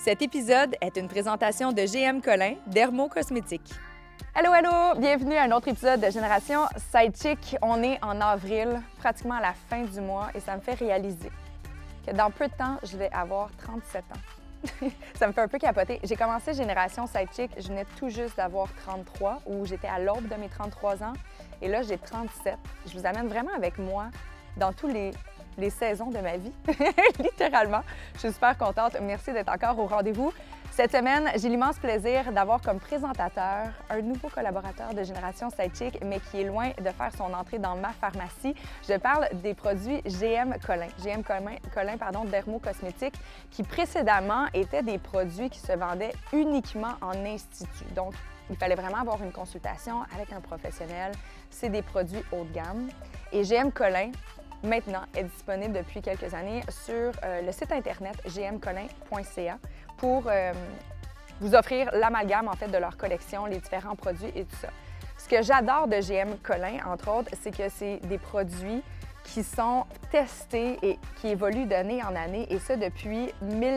Cet épisode est une présentation de GM Collin, Dermo-Cosmétiques. Allô, allô! Bienvenue à un autre épisode de Génération Sidechick. On est en avril, pratiquement à la fin du mois, et ça me fait réaliser que dans peu de temps, je vais avoir 37 ans. Ça me fait un peu capoter. J'ai commencé Génération Sidechick, je venais tout juste d'avoir 33, ou j'étais à l'aube de mes 33 ans, et là, j'ai 37. Je vous amène vraiment avec moi dans tous les saisons de ma vie, littéralement. Je suis super contente. Merci d'être encore au rendez-vous. Cette semaine, j'ai l'immense plaisir d'avoir comme présentateur un nouveau collaborateur de Génération Sidechick, mais qui est loin de faire son entrée dans ma pharmacie. Je parle des produits GM Collin. GM Collin, Dermo-Cosmétiques, qui précédemment étaient des produits qui se vendaient uniquement en institut. Donc, il fallait vraiment avoir une consultation avec un professionnel. C'est des produits haut de gamme. Et GM Collin, maintenant, est disponible depuis quelques années sur le site internet gmcollin.ca pour vous offrir l'amalgame, en fait, de leur collection, les différents produits et tout ça. Ce que j'adore de GM Collin, entre autres, c'est que c'est des produits qui sont testés et qui évoluent d'année en année, et ça depuis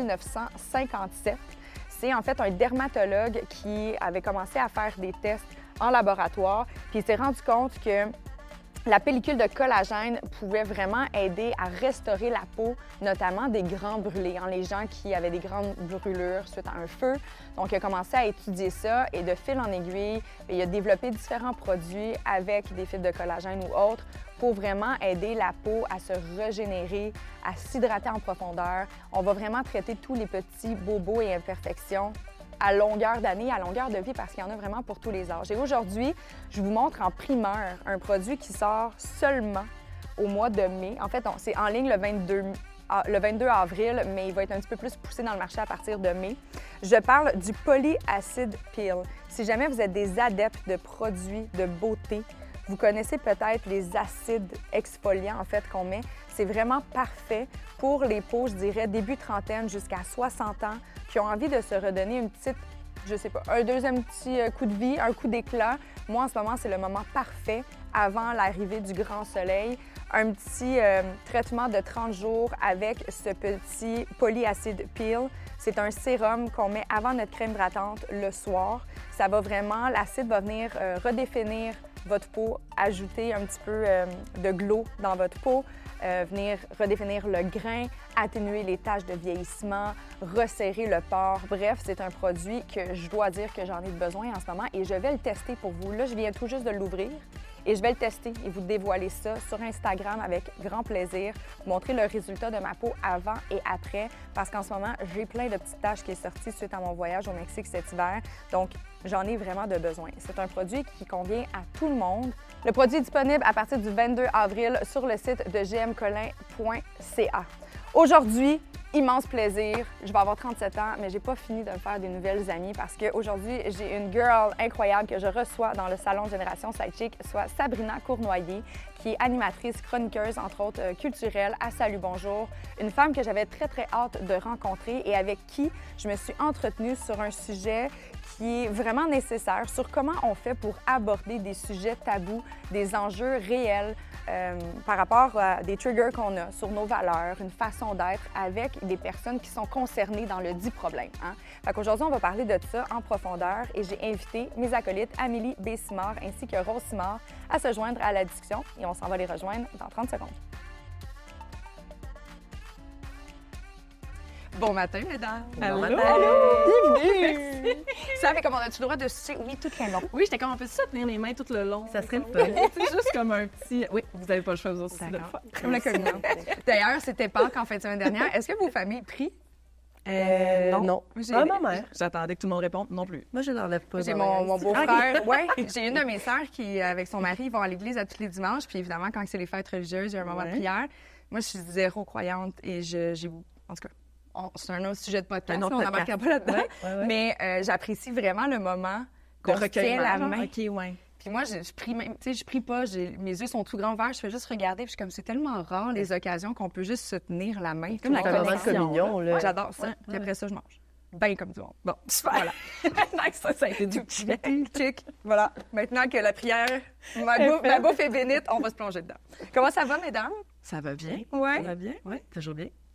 1957. C'est en fait un dermatologue qui avait commencé à faire des tests en laboratoire, puis il s'est rendu compte que la pellicule de collagène pouvait vraiment aider à restaurer la peau, notamment des grands brûlés, les gens qui avaient des grandes brûlures suite à un feu. Donc, il a commencé à étudier ça et de fil en aiguille, il a développé différents produits avec des fibres de collagène ou autres pour vraiment aider la peau à se régénérer, à s'hydrater en profondeur. On va vraiment traiter tous les petits bobos et imperfections à longueur d'année, à longueur de vie, parce qu'il y en a vraiment pour tous les âges. Et aujourd'hui, je vous montre en primeur un produit qui sort seulement au mois de mai. En fait, c'est en ligne le 22 avril, mais il va être un petit peu plus poussé dans le marché à partir de mai. Je parle du Polyacid Peel. Si jamais vous êtes des adeptes de produits de beauté, vous connaissez peut-être les acides exfoliants, en fait, qu'on met. C'est vraiment parfait pour les peaux, je dirais, début trentaine jusqu'à 60 ans, qui ont envie de se redonner une petite, je sais pas, un deuxième petit coup de vie, un coup d'éclat. Moi, en ce moment, c'est le moment parfait avant l'arrivée du grand soleil. Un petit traitement de 30 jours avec ce petit Polyacid Peel. C'est un sérum qu'on met avant notre crème hydratante le soir. Ça va vraiment, l'acide va venir redéfinir votre peau, ajouter un petit peu de glow dans votre peau, venir redéfinir le grain, atténuer les taches de vieillissement, resserrer le pore. Bref, c'est un produit que je dois dire que j'en ai besoin en ce moment et je vais le tester pour vous. Là, je viens tout juste de l'ouvrir et je vais le tester et vous dévoiler ça sur Instagram avec grand plaisir, vous montrer le résultat de ma peau avant et après, parce qu'en ce moment, j'ai plein de petites taches qui est sorti suite à mon voyage au Mexique cet hiver. Donc, j'en ai vraiment de besoin. C'est un produit qui convient à tout le monde. Le produit est disponible à partir du 22 avril sur le site de gmcollin.ca. Aujourd'hui, immense plaisir. Je vais avoir 37 ans, mais j'ai pas fini de me faire des nouvelles amies parce qu'aujourd'hui, j'ai une girl incroyable que je reçois dans le salon Génération Sidechick, soit Sabrina Cournoyer, qui est animatrice, chroniqueuse, entre autres, culturelle à Salut Bonjour. Une femme que j'avais très, très hâte de rencontrer et avec qui je me suis entretenue sur un sujet qui est vraiment nécessaire, sur comment on fait pour aborder des sujets tabous, des enjeux réels par rapport à des triggers qu'on a sur nos valeurs, une façon d'être avec des personnes qui sont concernées dans le dit problème. Fait qu'aujourd'hui, on va parler de ça en profondeur et j'ai invité mes acolytes Amélie B. Simard ainsi que Rose Simard à se joindre à la discussion et on s'en va les rejoindre dans 30 secondes. Bon matin, mesdames. Bon matin. Allô. Bienvenue. Ça fait comment as-tu le droit de sucer? Oui, tout le long. Oui, j'étais comme, on peut ça tenir les mains tout le long. Ça serait le fun. C'est juste comme un petit... Oui, vous n'avez pas le choix, vous aussi, de le faire. Comme la communion. D'ailleurs, c'était Pâques en fin de semaine dernière. Est-ce que vos familles prient? Non. Ah, ma mère. J'attendais que tout le monde réponde non plus. Moi, je n'enlève pas. J'ai mon beau-frère. Ouais, j'ai une de mes sœurs qui, avec son mari, ils vont à l'église à tous les dimanches. Puis évidemment, quand c'est les fêtes religieuses, il y a un moment de prière. Moi, je suis zéro croyante et j'ai... En tout cas, c'est un autre sujet de podcast. On n'embarquera pas là-dedans. Ouais. Mais j'apprécie vraiment le moment De qu'on se tient la main. OK, ouais. Puis moi, je prie même, tu sais, je prie pas, mes yeux sont tout grands ouverts, je fais juste regarder, puis je suis comme, c'est tellement rare les occasions qu'on peut juste se tenir la main. Comme la moment de connexion, communion, là. J'adore ça. Ouais. Puis après ça, je mange. Bien comme du monde. Bon, super. Voilà. Nice, ça a été du Chic. Voilà. Maintenant que la prière, ma bouffe est bénite, on va se plonger dedans. Comment ça va, mesdames? Ça va bien? Ouais. Ça va bien? Oui, toujours bien.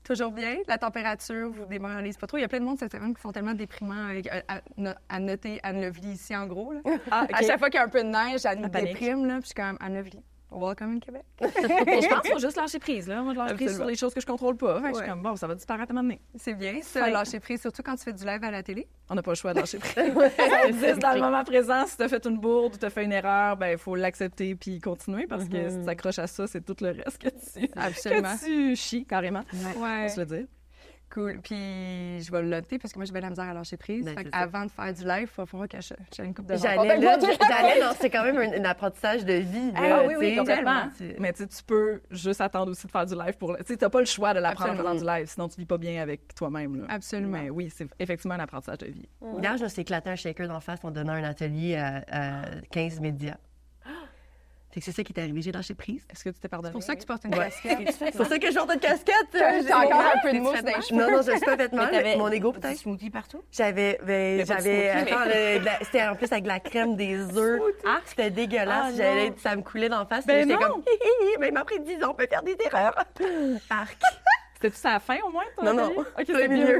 Toujours bien. La température vous démoralise pas trop. Il y a plein de monde cette semaine qui sont tellement déprimants à noter Anne Lovely ici, en gros. Là. À chaque fois qu'il y a un peu de neige, elle nous déprime. Là, puis je suis comme Anne Lovely. Welcome in Québec. Je pense qu'il faut juste lâcher prise. Là. Moi, je lâche prise sur les choses que je contrôle pas. Fait que je suis comme, bon, ça va disparaître à un moment donné. C'est bien, ça, lâcher prise, surtout quand tu fais du live à la télé. On n'a pas le choix de lâcher prise. Ça existe dans le moment présent. Si tu as fait une bourde ou tu as fait une erreur, ben il faut l'accepter puis continuer parce que si tu t'accroches à ça, c'est tout le reste que tu chies carrément. Ouais. Faut se le dire. Cool. Puis je vais le noter parce que moi, j'ai bien la misère à lâcher prise. Avant de faire du live, il va falloir que j'ai une coupe de J'allais, non, c'est quand même un apprentissage de vie. Oui, complètement. Mais tu peux juste attendre aussi de faire du live pour... Tu n'as pas le choix de l'apprendre dans du live, sinon tu ne vis pas bien avec toi-même. Là. Absolument. Mais oui, c'est effectivement un apprentissage de vie. Hier, je me suis éclaté un shaker d'en face en donnant un atelier à 15 médias. C'est ça qui est arrivé, j'ai lâché prise. Est-ce que tu t'es pardonné? C'est pour ça que tu portes une casquette. C'est pour ça que je porte une casquette. J'ai encore un peu de mousse dans les cheveux. Non, je suis pas fait mal. Mon ego, peut-être. Du smoothie partout? J'avais c'était en plus avec de la crème, des œufs. C'était dégueulasse. Ça me coulait d'en face. Ben j'étais comme, même après 10 ans, on peut faire des erreurs. Arc. C'était-tu ça à la fin, au moins? Non. OK, c'est mieux.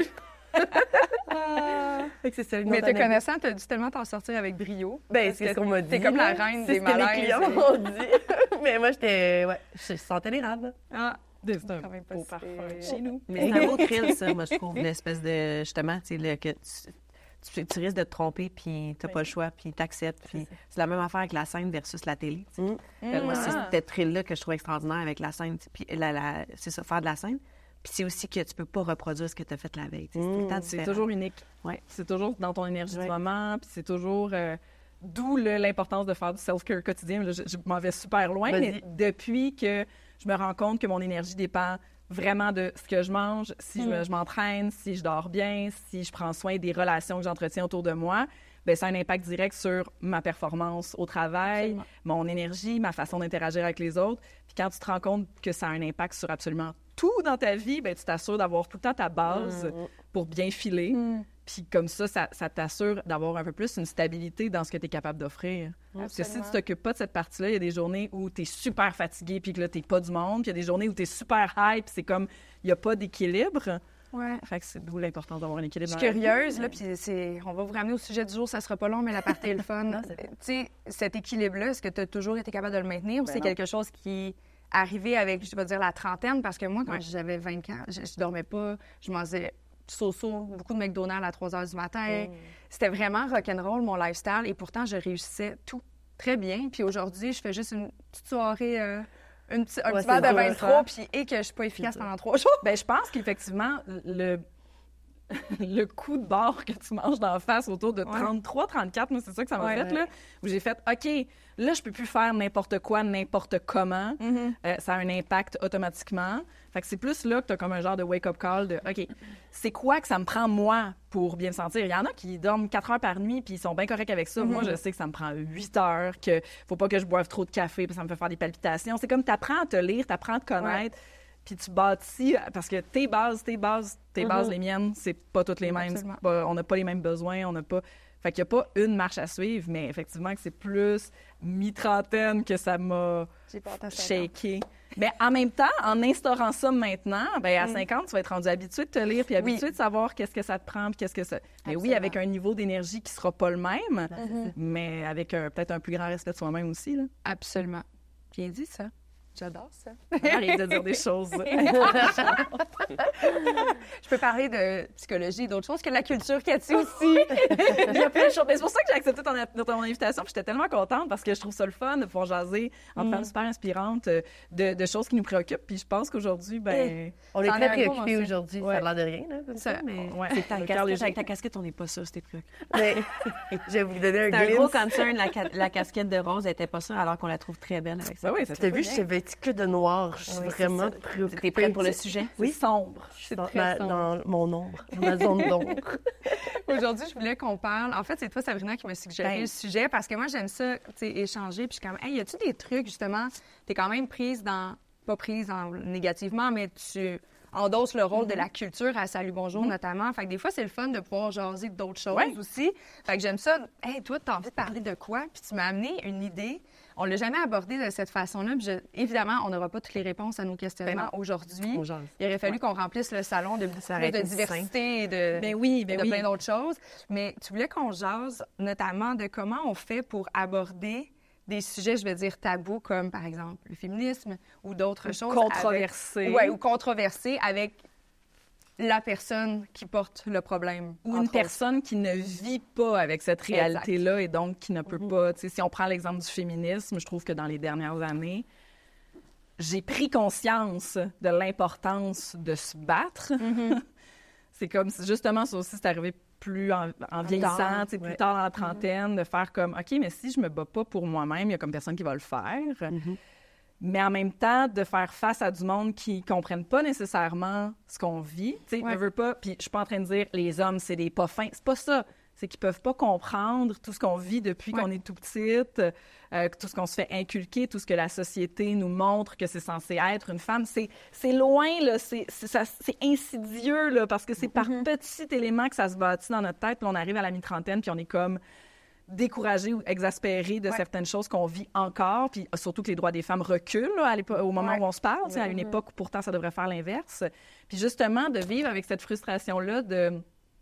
C'est ça, mais te connaissant, tu as dû tellement t'en sortir avec brio. Ben, c'est ce qu'on m'a dit. T'es comme la reine des malaises. C'est ce que mes clients m'ont dit. Mais moi, je sentais l'érable. C'est un beau parfum chez nous. Mais c'est un beau thrill, ça, moi, je trouve. L'espèce de, justement, tu sais, que tu risques de te tromper, puis t'as pas le choix, puis t'acceptes. Puis c'est la même affaire avec la scène versus la télé. Moi, c'est ce thrill-là que je trouve extraordinaire avec la scène. Puis c'est ça, faire de la scène. Puis c'est aussi que tu peux pas reproduire ce que tu as fait la veille. C'est toujours unique. Ouais. C'est toujours dans ton énergie du moment. Puis c'est toujours... d'où l'importance de faire du self-care quotidien. Là, je m'en vais super loin, mais depuis que je me rends compte que mon énergie dépend vraiment de ce que je mange, si je m'entraîne, si je dors bien, si je prends soin des relations que j'entretiens autour de moi, bien, ça a un impact direct sur ma performance au travail, mon énergie, ma façon d'interagir avec les autres. Puis quand tu te rends compte que ça a un impact sur absolument tout dans ta vie, bien, tu t'assures d'avoir tout le temps ta base pour bien filer. Puis comme ça t'assure d'avoir un peu plus une stabilité dans ce que tu es capable d'offrir. Parce que si tu t'occupes pas de cette partie-là, il y a des journées où tu es super fatigué puis que là, tu n'es pas du monde. Puis il y a des journées où tu es super hype puis c'est comme, il n'y a pas d'équilibre. Ouais. Fait que c'est d'où l'importance d'avoir un équilibre. Je suis curieuse, là, puis on va vous ramener au sujet du jour, ça sera pas long, mais la partie est le fun. Tu sais, cet équilibre-là, est-ce que tu as toujours été capable de le maintenir ou c'est quelque chose qui... arrivé avec, je vais dire, la trentaine, parce que moi, quand j'avais 20 ans, je dormais pas, je mangeais beaucoup de McDonald's à 3 heures du matin. C'était vraiment rock'n'roll, mon lifestyle, et pourtant, je réussissais tout très bien. Puis aujourd'hui, je fais juste une petite soirée, un petit verre de 23, puis que je suis pas efficace pendant 3 jours. Bien, je pense qu'effectivement, le coup de barre que tu manges d'en face autour de 33, 34, moi, c'est ça que ça m'a fait, là, où j'ai fait, OK, là, je peux plus faire n'importe quoi, n'importe comment. Ça a un impact automatiquement. Fait que c'est plus là que tu as comme un genre de wake-up call de, OK, c'est quoi que ça me prend, moi, pour bien me sentir? Il y en a qui dorment 4 heures par nuit puis ils sont bien corrects avec ça. Moi, je sais que ça me prend 8 heures, que faut pas que je boive trop de café puis ça me fait faire des palpitations. C'est comme tu apprends à te lire, tu apprends à te connaître. Puis tu bâtis, parce que tes bases, les miennes, c'est pas toutes les mêmes. On n'a pas les mêmes besoins, on n'a pas... Fait qu'il n'y a pas une marche à suivre, mais effectivement que c'est plus mi-trentaine que ça m'a shaké. Mais en même temps, en instaurant ça maintenant, bien, à 50, tu vas être rendu habitué de te lire puis habitué de savoir qu'est-ce que ça te prend puis qu'est-ce que ça... Mais oui, avec un niveau d'énergie qui sera pas le même, mais avec peut-être un plus grand respect de soi-même aussi. Là. Absolument. Bien dit, ça. J'adore ça. Arrête de dire des choses. Je peux parler de psychologie et d'autres choses que la culture, Cathy aussi. Il y a plein de choses. C'est pour ça que j'ai accepté ton invitation. J'étais tellement contente parce que je trouve ça le fun de pouvoir jaser en femmes super inspirantes de choses qui nous préoccupent. Puis je pense qu'aujourd'hui, ben on est très préoccupés aujourd'hui. Ça a l'air de rien, là, comme ça. Mais avec ta casquette, on n'est pas sûr, c'était préoccupé. Mais je vais vous donner un glimpse. C'est un gros concern, la casquette de rose, elle n'était pas sûre alors qu'on la trouve très belle avec ça. Oui, t'as vu, je suis vêtue que de noir. Je suis vraiment préoccupée. T'es prête pour le sujet? Oui, sombre. C'est très sombre. Dans mon ombre, dans ma zone d'ombre. Aujourd'hui, je voulais qu'on parle... En fait, c'est toi, Sabrina, qui m'a suggéré le sujet parce que moi, j'aime ça, tu sais, échanger. Puis je suis comme, hey, y a-tu des trucs, justement, t'es quand même prise dans... Pas prise négativement, mais tu endosse le rôle de la culture à Salut Bonjour notamment. Fait que des fois, c'est le fun de pouvoir jaser d'autres choses aussi. Fait que j'aime ça. Hey, toi, t'as envie de parler de quoi? Puis tu m'as amené une idée. On l'a jamais abordé de cette façon-là. Puis évidemment, on n'aura pas toutes les réponses à nos questionnements aujourd'hui. Il aurait fallu qu'on remplisse le salon de diversité et de plein d'autres choses. Mais tu voulais qu'on jase notamment de comment on fait pour aborder des sujets, je vais dire, tabous, comme par exemple le féminisme ou d'autres choses. Controversés. Oui, ou controversés avec la personne qui porte le problème. Ou une personne qui ne vit pas avec cette réalité-là et donc qui ne peut pas... Tu sais, si on prend l'exemple du féminisme, je trouve que dans les dernières années, j'ai pris conscience de l'importance de se battre. C'est comme, justement, ça aussi, c'est arrivé plus en vieillissant, plus tard dans la trentaine, de faire comme, OK, mais si je me bats pas pour moi-même, il y a comme personne qui va le faire. Mais en même temps, de faire face à du monde qui ne comprennent pas nécessairement ce qu'on vit. Tu sais, ne veux pas, puis je suis pas en train de dire, les hommes, c'est des pas fins. C'est pas ça. C'est qu'ils peuvent pas comprendre tout ce qu'on vit depuis qu'on est tout petite, tout ce qu'on se fait inculquer, tout ce que la société nous montre que c'est censé être une femme. C'est loin, là, c'est insidieux, là, parce que c'est par petits éléments que ça se bâtit dans notre tête, puis on arrive à la mi-trentaine, puis on est comme découragé ou exaspéré de certaines choses qu'on vit encore, puis surtout que les droits des femmes reculent là, au moment où on se parle, à une époque où pourtant ça devrait faire l'inverse. Puis justement, de vivre avec cette frustration-là, de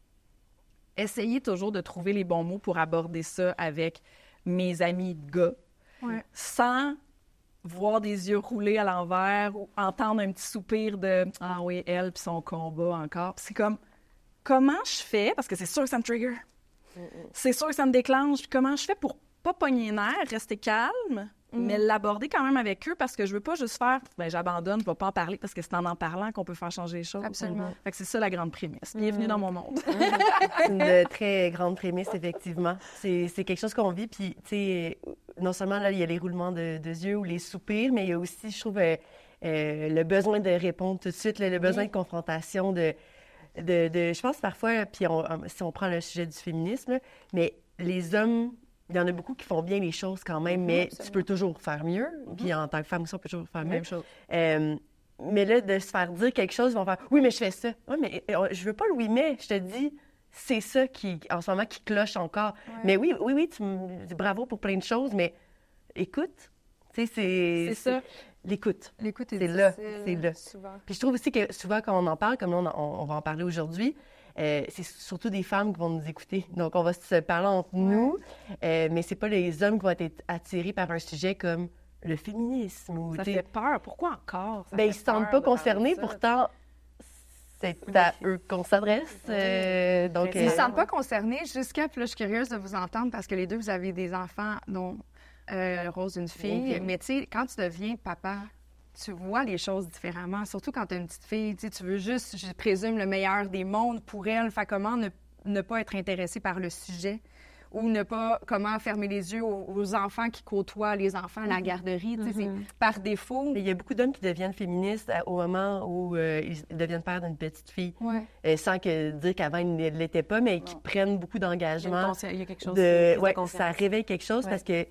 essayer toujours de trouver les bons mots pour aborder ça avec mes amis de gars, sans voir des yeux roulés à l'envers ou entendre un petit soupir de « Ah oui, elle, puis son combat encore. » Puis c'est comme, comment je fais? Parce que c'est sûr que ça me trigger. C'est sûr que ça me déclenche. Puis comment je fais pour pas pogner les nerfs, rester calme, mais l'aborder quand même avec eux parce que je veux pas juste faire « j'abandonne, je vais pas en parler » parce que c'est en parlant qu'on peut faire changer les choses. Absolument. Fait que c'est ça la grande prémisse. Bienvenue dans mon monde. C'est une très grande prémisse, effectivement. C'est quelque chose qu'on vit, puis tu sais, non seulement là, il y a les roulements de yeux ou les soupirs, mais il y a aussi, je trouve, le besoin de répondre tout de suite, le besoin de confrontation, je pense parfois, puis si on prend le sujet du féminisme, là, mais les hommes, il y en a beaucoup qui font bien les choses quand même, mais tu peux toujours faire mieux. Puis en tant que femme aussi, on peut toujours faire mieux. Même chose. Mais là, de se faire dire quelque chose, ils vont faire « Oui, mais je fais ça. » Oui, mais je veux pas le « oui, mais ». Je te dis, c'est ça qui, en ce moment, qui cloche encore. Mais oui, tu me dis bravo pour plein de choses, mais écoute. Tu sais, c'est ça. L'écoute. L'écoute est c'est là. Souvent. Puis je trouve aussi que souvent, quand on en parle, comme là, on va en parler aujourd'hui, c'est surtout des femmes qui vont nous écouter. Donc, on va se parler entre nous, mais c'est pas les hommes qui vont être attirés par un sujet comme le féminisme. Ça fait peur. Pourquoi encore? Ils ne se sentent pas concernés, pourtant, c'est à eux qu'on s'adresse. Donc, ils ne se sentent pas concernés jusqu'à... Puis là, je suis curieuse de vous entendre parce que les deux, vous avez des enfants, dont Rose, une fille. Mais tu sais, quand tu deviens papa, tu vois les choses différemment. Surtout quand tu as une petite fille, tu veux juste, je présume, le meilleur des mondes pour elle. Fait comment ne pas être intéressé par le sujet ou ne pas, comment fermer les yeux aux enfants qui côtoient les enfants à la garderie. C'est par défaut. Il y a beaucoup d'hommes qui deviennent féministes au moment où ils deviennent pères d'une petite fille. Sans dire qu'avant, ils ne l'étaient pas, mais qui prennent beaucoup d'engagement. Il y a quelque chose ça réveille quelque chose parce que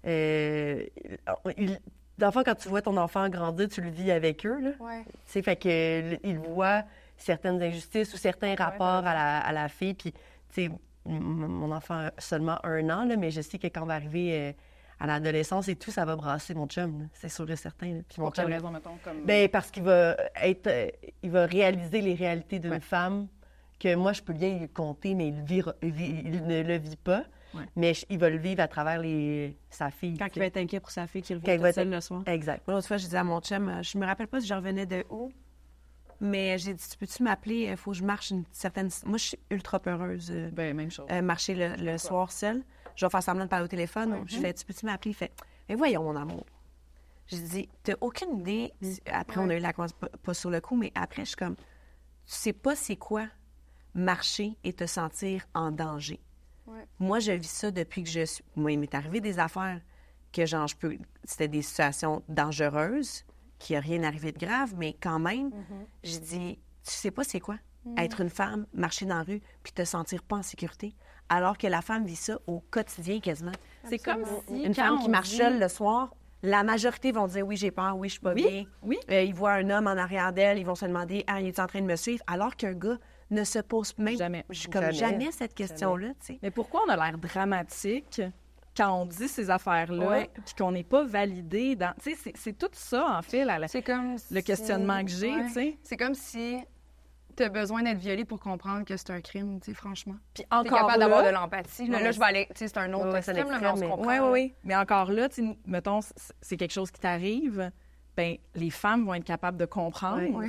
d'enfant, quand tu vois ton enfant grandir, tu le vis avec eux. Là. Fait que ils voient certaines injustices ou certains rapports à la fille. Puis, tu sais, mon enfant a seulement 1 an, là, mais je sais que quand on va arriver à l'adolescence et tout, ça va brasser mon chum. Là. C'est sûr et certain. Là. Puis mon chum, quelle raison, mettons, comme... parce qu'il va il va réaliser les réalités d'une femme que moi, je peux bien lui compter, mais il ne le vit pas. Mais il va le vivre à travers sa fille. Quand il va être inquiet pour sa fille qui revient toute seule le soir. Exact. L'autre fois, je disais à mon chum, je me rappelle pas si je revenais de où, mais j'ai dit, peux-tu m'appeler? Il faut que je marche une certaine... Moi, je suis ultra peureuse. Même chose. Marcher le soir seule. Je vais faire semblant de parler au téléphone. Je fais, peux-tu m'appeler? Il fait, mais voyons, mon amour. J'ai dit, t'as aucune idée. Après, on a eu la conversation, pas sur le coup, mais après, je suis comme, tu sais pas c'est quoi marcher et te sentir en danger. Moi, je vis ça depuis que je suis... Moi, il m'est arrivé des affaires que, genre, c'était des situations dangereuses, qu'il n'y a rien arrivé de grave, mais quand même, j'ai dit, tu sais pas c'est quoi? Être une femme, marcher dans la rue, puis te sentir pas en sécurité, alors que la femme vit ça au quotidien quasiment. C'est comme si... Une femme qui marche seule le soir, la majorité vont dire oui, j'ai peur, oui, je suis pas bien. Oui. Ils voient un homme en arrière d'elle, ils vont se demander, il est en train de me suivre, alors qu'un gars ne se pose même jamais cette question-là, tu sais. Mais pourquoi on a l'air dramatique quand on dit ces affaires-là, puis qu'on n'est pas validé dans... Tu sais, c'est tout ça, en fait, c'est comme le questionnement que j'ai, tu sais. C'est comme si tu as besoin d'être violé pour comprendre que c'est un crime, tu sais, franchement. Puis t'es encore capable là... d'avoir de l'empathie. Là, je vais aller... Tu sais, c'est un autre extrême, mais on se comprend. Oui. Mais encore là, tu sais, mettons, c'est quelque chose qui t'arrive, bien, les femmes vont être capables de comprendre. Oui.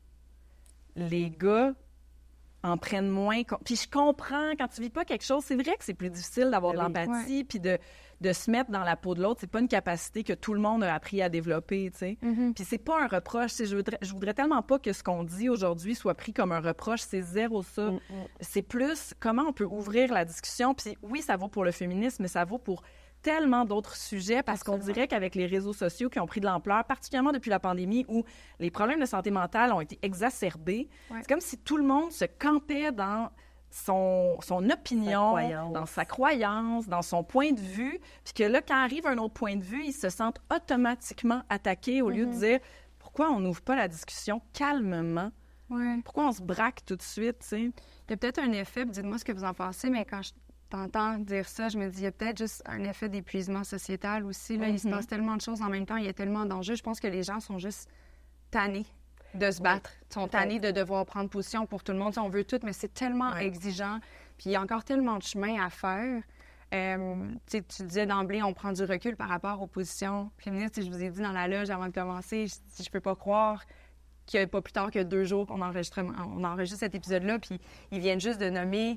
Les gars en prennent moins. Puis je comprends, quand tu vis pas quelque chose, c'est vrai que c'est plus difficile d'avoir de l'empathie, puis de se mettre dans la peau de l'autre. C'est pas une capacité que tout le monde a appris à développer, tu sais. Puis c'est pas un reproche. Je voudrais tellement pas que ce qu'on dit aujourd'hui soit pris comme un reproche. C'est zéro ça. C'est plus comment on peut ouvrir la discussion. Puis oui, ça vaut pour le féminisme, mais ça vaut pour tellement d'autres sujets, parce qu'on dirait qu'avec les réseaux sociaux qui ont pris de l'ampleur, particulièrement depuis la pandémie, où les problèmes de santé mentale ont été exacerbés, c'est comme si tout le monde se campait dans son opinion, dans sa croyance, dans son point de vue, puis que là, quand arrive un autre point de vue, ils se sentent automatiquement attaqués au lieu de dire « Pourquoi on n'ouvre pas la discussion calmement? Pourquoi on se braque tout de suite? » tu sais? Il y a peut-être un effet, dites-moi ce que vous en pensez, mais quand je t'entends dire ça, je me dis, il y a peut-être juste un effet d'épuisement sociétal aussi. Là. Il se passe tellement de choses en même temps, il y a tellement d'enjeux. Je pense que les gens sont juste tannés de se battre. Ils sont tannés de devoir prendre position pour tout le monde. On veut tout, mais c'est tellement exigeant. Puis il y a encore tellement de chemin à faire. Tu disais d'emblée, on prend du recul par rapport aux positions féministes. Je vous ai dit dans la loge avant de commencer, je peux pas croire qu'il n'y a pas plus tard que 2 jours qu'on enregistre cet épisode-là, puis ils viennent juste de nommer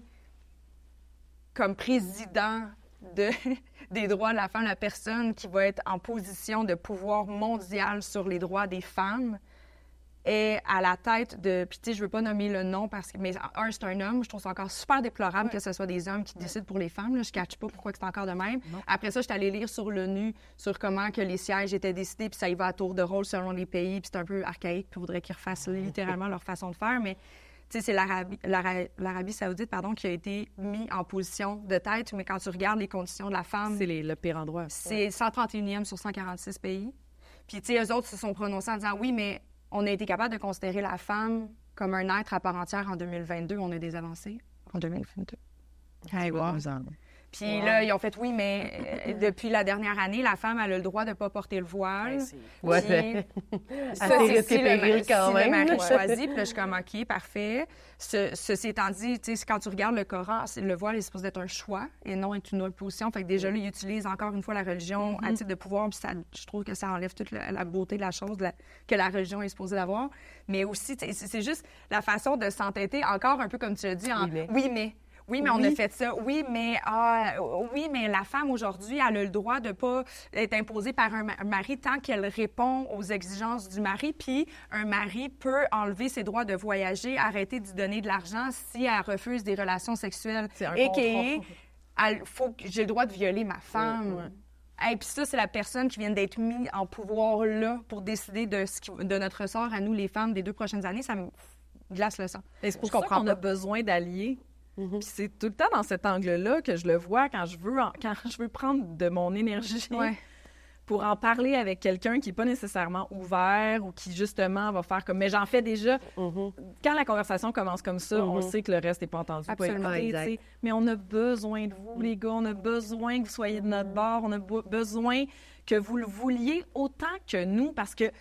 comme président des droits de la femme, la personne qui va être en position de pouvoir mondial sur les droits des femmes est à la tête de... Puis tu sais, je veux pas nommer le nom parce que... Mais c'est un homme. Je trouve ça encore super déplorable que ce soit des hommes qui décident pour les femmes. Là. Je ne catch pas pourquoi c'est encore de même. Non. Après ça, je suis allée lire sur l'ONU, sur comment que les sièges étaient décidés, puis ça y va à tour de rôle selon les pays, puis c'est un peu archaïque, puis il faudrait qu'ils refassent littéralement leur façon de faire, mais... Tu sais, c'est l'Arabie saoudite, qui a été mis en position de tête, mais quand tu regardes les conditions de la femme... C'est le pire endroit. C'est 131e sur 146 pays. Puis, tu sais, eux autres se sont prononcés en disant, oui, mais on a été capable de considérer la femme comme un être à part entière en 2022. On a des avancées en 2022. Hey, wow. Puis là, ils ont fait, oui, mais depuis la dernière année, la femme, elle a le droit de ne pas porter le voile. Ça, c'est si le mari choisit. Puis là, je suis comme, OK, parfait. Ceci étant dit, tu sais, quand tu regardes le Coran, le voile est supposé être un choix et non être une opposition. Fait que déjà, là, ils utilisent encore une fois la religion à titre de pouvoir. Puis je trouve que ça enlève toute la beauté de la chose que la religion est supposée d'avoir. Mais aussi, c'est juste la façon de s'entêter, encore un peu comme tu l'as dit, en oui, mais on a fait ça. Oui, mais la femme, aujourd'hui, elle a le droit de ne pas être imposée par un mari tant qu'elle répond aux exigences du mari. Puis un mari peut enlever ses droits de voyager, arrêter de lui donner de l'argent si elle refuse des relations sexuelles. C'est un contrat. J'ai le droit de violer ma femme. Et puis ça, c'est la personne qui vient d'être mise en pouvoir là pour décider de notre sort à nous, les femmes, des 2 prochaines années. Ça me glace le sang. Et c'est pour ça qu'on a besoin d'alliés. Puis c'est tout le temps dans cet angle-là que je le vois quand je veux prendre de mon énergie pour en parler avec quelqu'un qui n'est pas nécessairement ouvert ou qui, justement, va faire comme... Mais j'en fais déjà. Quand la conversation commence comme ça, on sait que le reste n'est pas entendu. Absolument, pas écouté, mais on a besoin de vous, les gars. On a besoin que vous soyez de notre bord. On a besoin que vous le vouliez autant que nous, parce que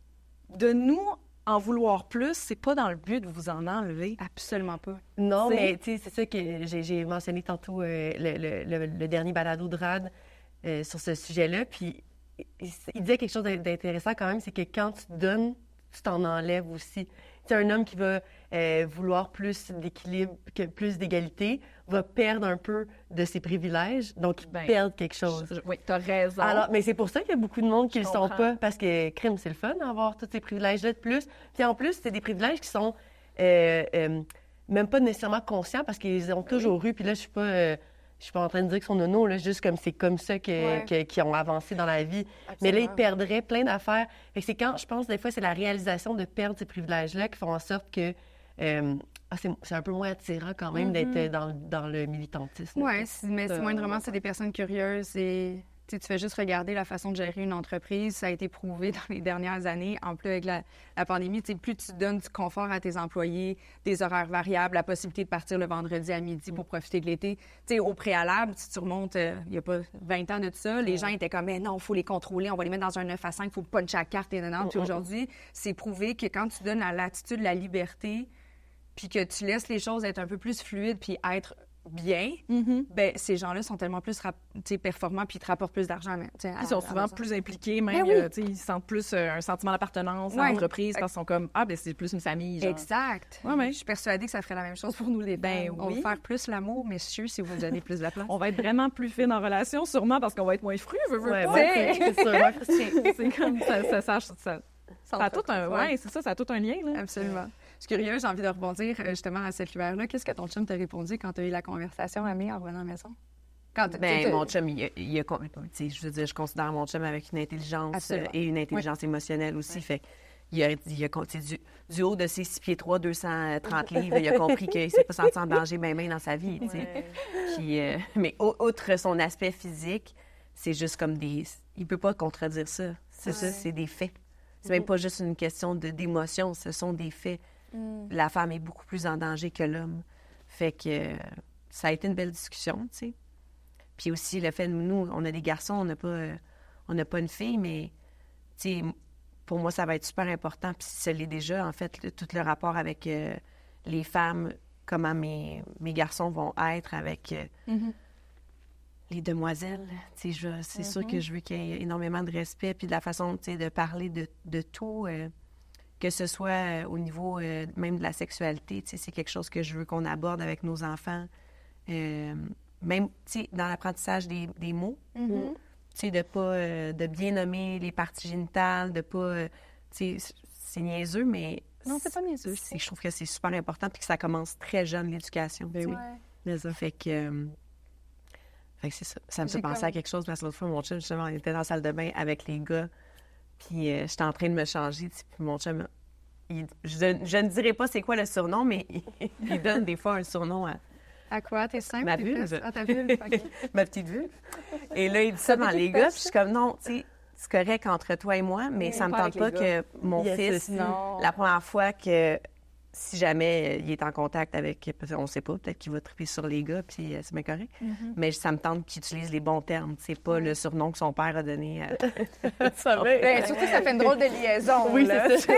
de nous... En vouloir plus, c'est pas dans le but de vous en enlever. Absolument pas. Non, mais tu sais, c'est ça que j'ai mentionné tantôt le dernier balado de Rad sur ce sujet-là. Puis il disait quelque chose d'intéressant quand même, c'est que quand tu donnes, tu t'en enlèves aussi. Tu sais, un homme qui va vouloir plus d'équilibre, plus d'égalité, va perdre un peu de ses privilèges, donc perdre quelque chose. Oui, tu as raison. Alors, mais c'est pour ça qu'il y a beaucoup de monde qui ne le sont pas, parce que crime, c'est le fun d'avoir tous ces privilèges-là de plus. Puis en plus, c'est des privilèges qui sont même pas nécessairement conscients, parce qu'ils ont toujours eu, puis là, je suis pas en train de dire qu'ils sont nono, là, juste comme c'est comme ça qu'ils ont avancé dans la vie. Absolument. Mais là, ils perdraient plein d'affaires. Fait que c'est quand, je pense, des fois, c'est la réalisation de perdre ces privilèges-là qui font en sorte que c'est un peu moins attirant quand même d'être dans le militantisme. Oui, mais c'est moindrement, c'est des personnes curieuses et Tu fais juste regarder la façon de gérer une entreprise. Ça a été prouvé dans les dernières années. En plus, avec la pandémie, plus tu donnes du confort à tes employés, des horaires variables, la possibilité de partir le vendredi à midi pour profiter de l'été. Au préalable, si tu remontes, il n'y a pas 20 ans de ça, les gens étaient comme, mais non, il faut les contrôler, on va les mettre dans un 9 à 5, il faut puncher à carte et non. Puis aujourd'hui, c'est prouvé que quand tu donnes la latitude, la liberté, puis que tu laisses les choses être un peu plus fluides puis être bien, ben ces gens-là sont tellement plus performants puis ils te rapportent plus d'argent. Ils sont souvent plus impliqués, même, ils sentent plus un sentiment d'appartenance à l'entreprise parce qu'ils sont comme, ben c'est plus une famille. Genre. Exact. Je suis persuadée que ça ferait la même chose pour nous les femmes. On va faire plus l'amour, messieurs, si vous donnez plus de la place. On va être vraiment plus fines en relation, sûrement parce qu'on va être moins frus, c'est comme ça a tout un, ça a tout un lien. Là. Absolument. Je suis curieuse, j'ai envie de rebondir justement à cette lumière-là. Qu'est-ce que ton chum t'a répondu quand tu as eu la conversation, Amé, en revenant à la maison? Mon chum, je veux dire, je considère mon chum avec une intelligence et une intelligence émotionnelle aussi. Fait il a du haut de ses 6 pieds 3, 230 livres, il a compris qu'il ne s'est pas senti en danger même dans sa vie. Puis, mais outre son aspect physique, c'est juste comme des... Il ne peut pas contredire ça. C'est ça, c'est des faits. C'est même pas juste une question d'émotion, ce sont des faits. La femme est beaucoup plus en danger que l'homme. Fait que ça a été une belle discussion, tu sais. Puis aussi, le fait, nous, on a des garçons, on n'a pas une fille, mais, tu sais, pour moi, ça va être super important. Puis ça l'est déjà, en fait, tout le rapport avec les femmes, comment mes garçons vont être avec les demoiselles. Tu sais, c'est sûr que je veux qu'il y ait énormément de respect, puis de la façon, tu sais, de parler de tout, que ce soit au niveau même de la sexualité. Tu sais, c'est quelque chose que je veux qu'on aborde avec nos enfants. Même, tu sais, dans l'apprentissage des mots, tu sais, de bien nommer les parties génitales, de pas... tu sais, c'est niaiseux, mais... Non, c'est pas niaiseux. Je trouve que c'est super important puis que ça commence très jeune, l'éducation. Ben oui. Fait que c'est ça. Ça me fait penser à quelque chose, parce que l'autre fois, mon chum, justement, on était dans la salle de bain avec les gars, puis j'étais en train de me changer, puis mon chum... Je ne dirais pas c'est quoi le surnom, mais il donne des fois un surnom à quoi? T'es simple? Ma vulve. Ta vulve, OK. Ma petite vulve. Et là, il dit ça dans les gars, puis je suis comme, non, tu sais, c'est correct entre toi et moi, mais ça me tente pas que mon fils, la première fois que, si jamais il est en contact avec, parce qu'on sait pas, peut-être qu'il va triper sur les gars, puis c'est bien correct, mais ça me tente qu'il utilise les bons termes, c'est pas le surnom que son père a donné à... Surtout, ça fait une drôle de liaison. Oui, c'est ça.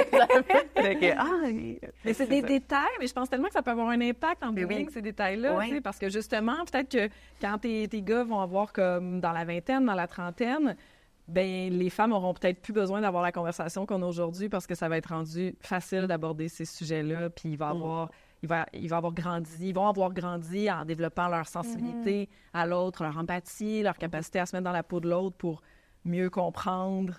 Mais c'est des détails, mais je pense tellement que ça peut avoir un impact en public, ces détails-là, tu sais, parce que justement, peut-être que quand tes gars vont avoir comme dans la vingtaine, dans la trentaine, ben les femmes auront peut-être plus besoin d'avoir la conversation qu'on a aujourd'hui parce que ça va être rendu facile d'aborder ces sujets-là, puis ils vont avoir grandi en développant leur sensibilité à l'autre, leur empathie, leur capacité à se mettre dans la peau de l'autre pour mieux comprendre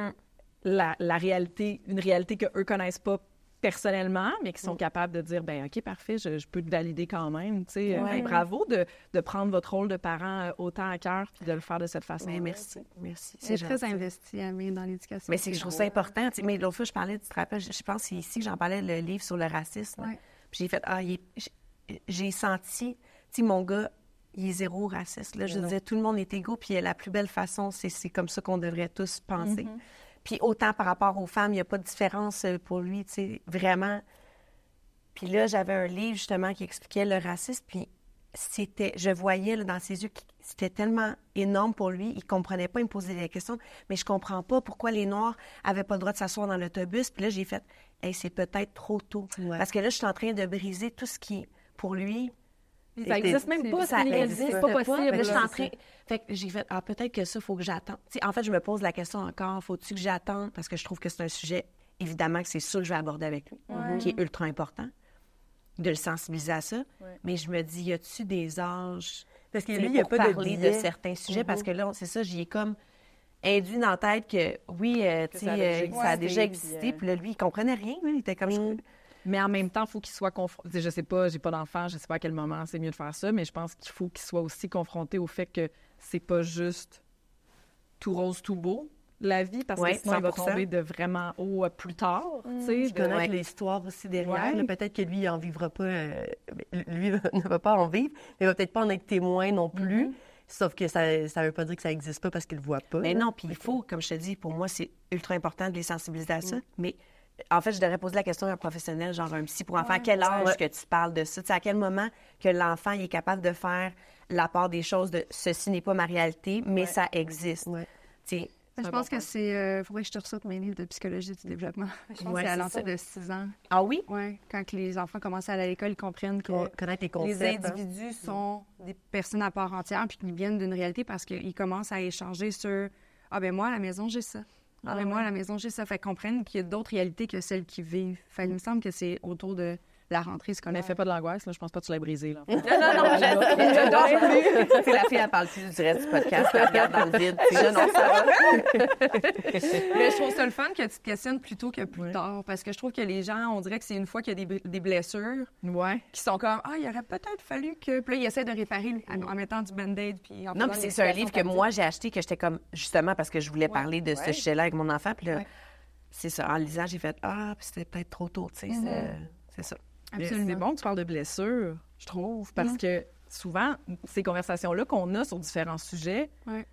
la réalité, une réalité qu'eux connaissent pas personnellement, mais qui sont capables de dire, ben OK, parfait, je peux te valider quand même. Tu sais, bravo de prendre votre rôle de parent autant à cœur puis de le faire de cette façon. Merci. C'est très investi, Amé, dans l'éducation. Mais c'est que je trouve ça important. Mais l'autre fois, je parlais, tu te rappelles, je pense que c'est ici que j'en parlais, le livre sur le racisme. Puis j'ai fait, j'ai senti, tu sais, mon gars, il est zéro raciste. Là. Je disais, tout le monde est égaux, puis la plus belle façon, c'est comme ça qu'on devrait tous penser. Puis autant par rapport aux femmes, il n'y a pas de différence pour lui, tu sais, vraiment. Puis là, j'avais un livre, justement, qui expliquait le racisme, puis je voyais là, dans ses yeux que c'était tellement énorme pour lui, il ne comprenait pas, il me posait des questions, mais je ne comprends pas pourquoi les Noirs n'avaient pas le droit de s'asseoir dans l'autobus. Puis là, j'ai fait, c'est peut-être trop tôt. Parce que là, je suis en train de briser tout ce qui, pour lui... Ça n'existe même pas, ça n'existe pas possible. Là, je suis en train... Fait que j'ai fait, peut-être que ça, il faut que j'attende. En fait, je me pose la question encore, faut-tu que j'attende? Parce que je trouve que c'est un sujet, évidemment, que c'est sûr que je vais aborder avec lui, qui est ultra important, de le sensibiliser à ça. Mais je me dis, y a-tu des âges parce que lui, il y a pas parler de certains sujets? Parce que là, c'est ça, j'y ai comme induit dans la tête que, oui, ça a déjà existé. Puis là, lui, il comprenait rien. Il était comme... Mais en même temps, il faut qu'il soit confronté. Je sais pas, j'ai pas d'enfant, je sais pas à quel moment c'est mieux de faire ça, mais je pense qu'il faut qu'il soit aussi confronté au fait que c'est pas juste tout rose, tout beau, la vie, parce que sinon, il va tomber de vraiment haut plus tard. Je connais l'histoire aussi derrière. Là, peut-être que lui, il n'en vivra pas. Lui ne va pas en vivre, mais il va peut-être pas en être témoin non plus. Sauf que ça veut pas dire que ça existe pas parce qu'ils le voient pas. Mais non, puis il faut, comme je te dis, pour moi, c'est ultra important de les sensibiliser à ça. Mais en fait, je devrais poser la question à un professionnel, genre un psy pour enfants. À quel âge que tu parles de ça? Tu sais, à quel moment que l'enfant il est capable de faire la part des choses de « ceci n'est pas ma réalité, mais ça existe Ouais. » Tu sais, Je pense que c'est... faudrait que je te ressorte mes livres de psychologie du développement. Je pense que c'est à l'entour de 6 ans. Ah oui? Oui, quand les enfants commencent à aller à l'école, ils comprennent que Connaître les les concepts. individus sont des personnes à part entière puis qu'ils viennent d'une réalité parce qu'ils commencent à échanger sur « Ah, ben moi, à la maison, j'ai ça. Ah, ben moi, à la maison, j'ai ça. » Fait qu'ils comprennent qu'il y a d'autres réalités que celles qu'ils vivent. Fait qu'il me semble que c'est autour de la rentrée Mais scolaire. fais pas de l'angoisse, là. Je pense pas que tu l'as brisé, là. Non, j'adore plus. Tu sais, la fille, elle parle plus du reste du podcast, elle regarde dans le vide. Tu sais, non, ça va. Mais je trouve ça le fun que tu te questionnes plutôt que plus tard. Parce que je trouve que les gens, on dirait que c'est une fois qu'il y a des blessures Ouais. qui sont comme « Ah, il aurait peut-être fallu que... » Puis là, ils essaient de réparer en mettant du Band-Aid puis en Non, faisant puis des c'est un situations livre que tardives. moi, j'ai acheté, que j'étais comme, justement, parce que je voulais parler de ce sujet-là avec mon enfant. Puis là, c'est ça. En le lisant, j'ai fait « Ah, puis c'était peut-être trop tôt, tu sais. C'est ça. Mais Absolument. c'est bon que tu parles de blessures, je trouve, parce que souvent, ces conversations-là qu'on a sur différents sujets Ouais.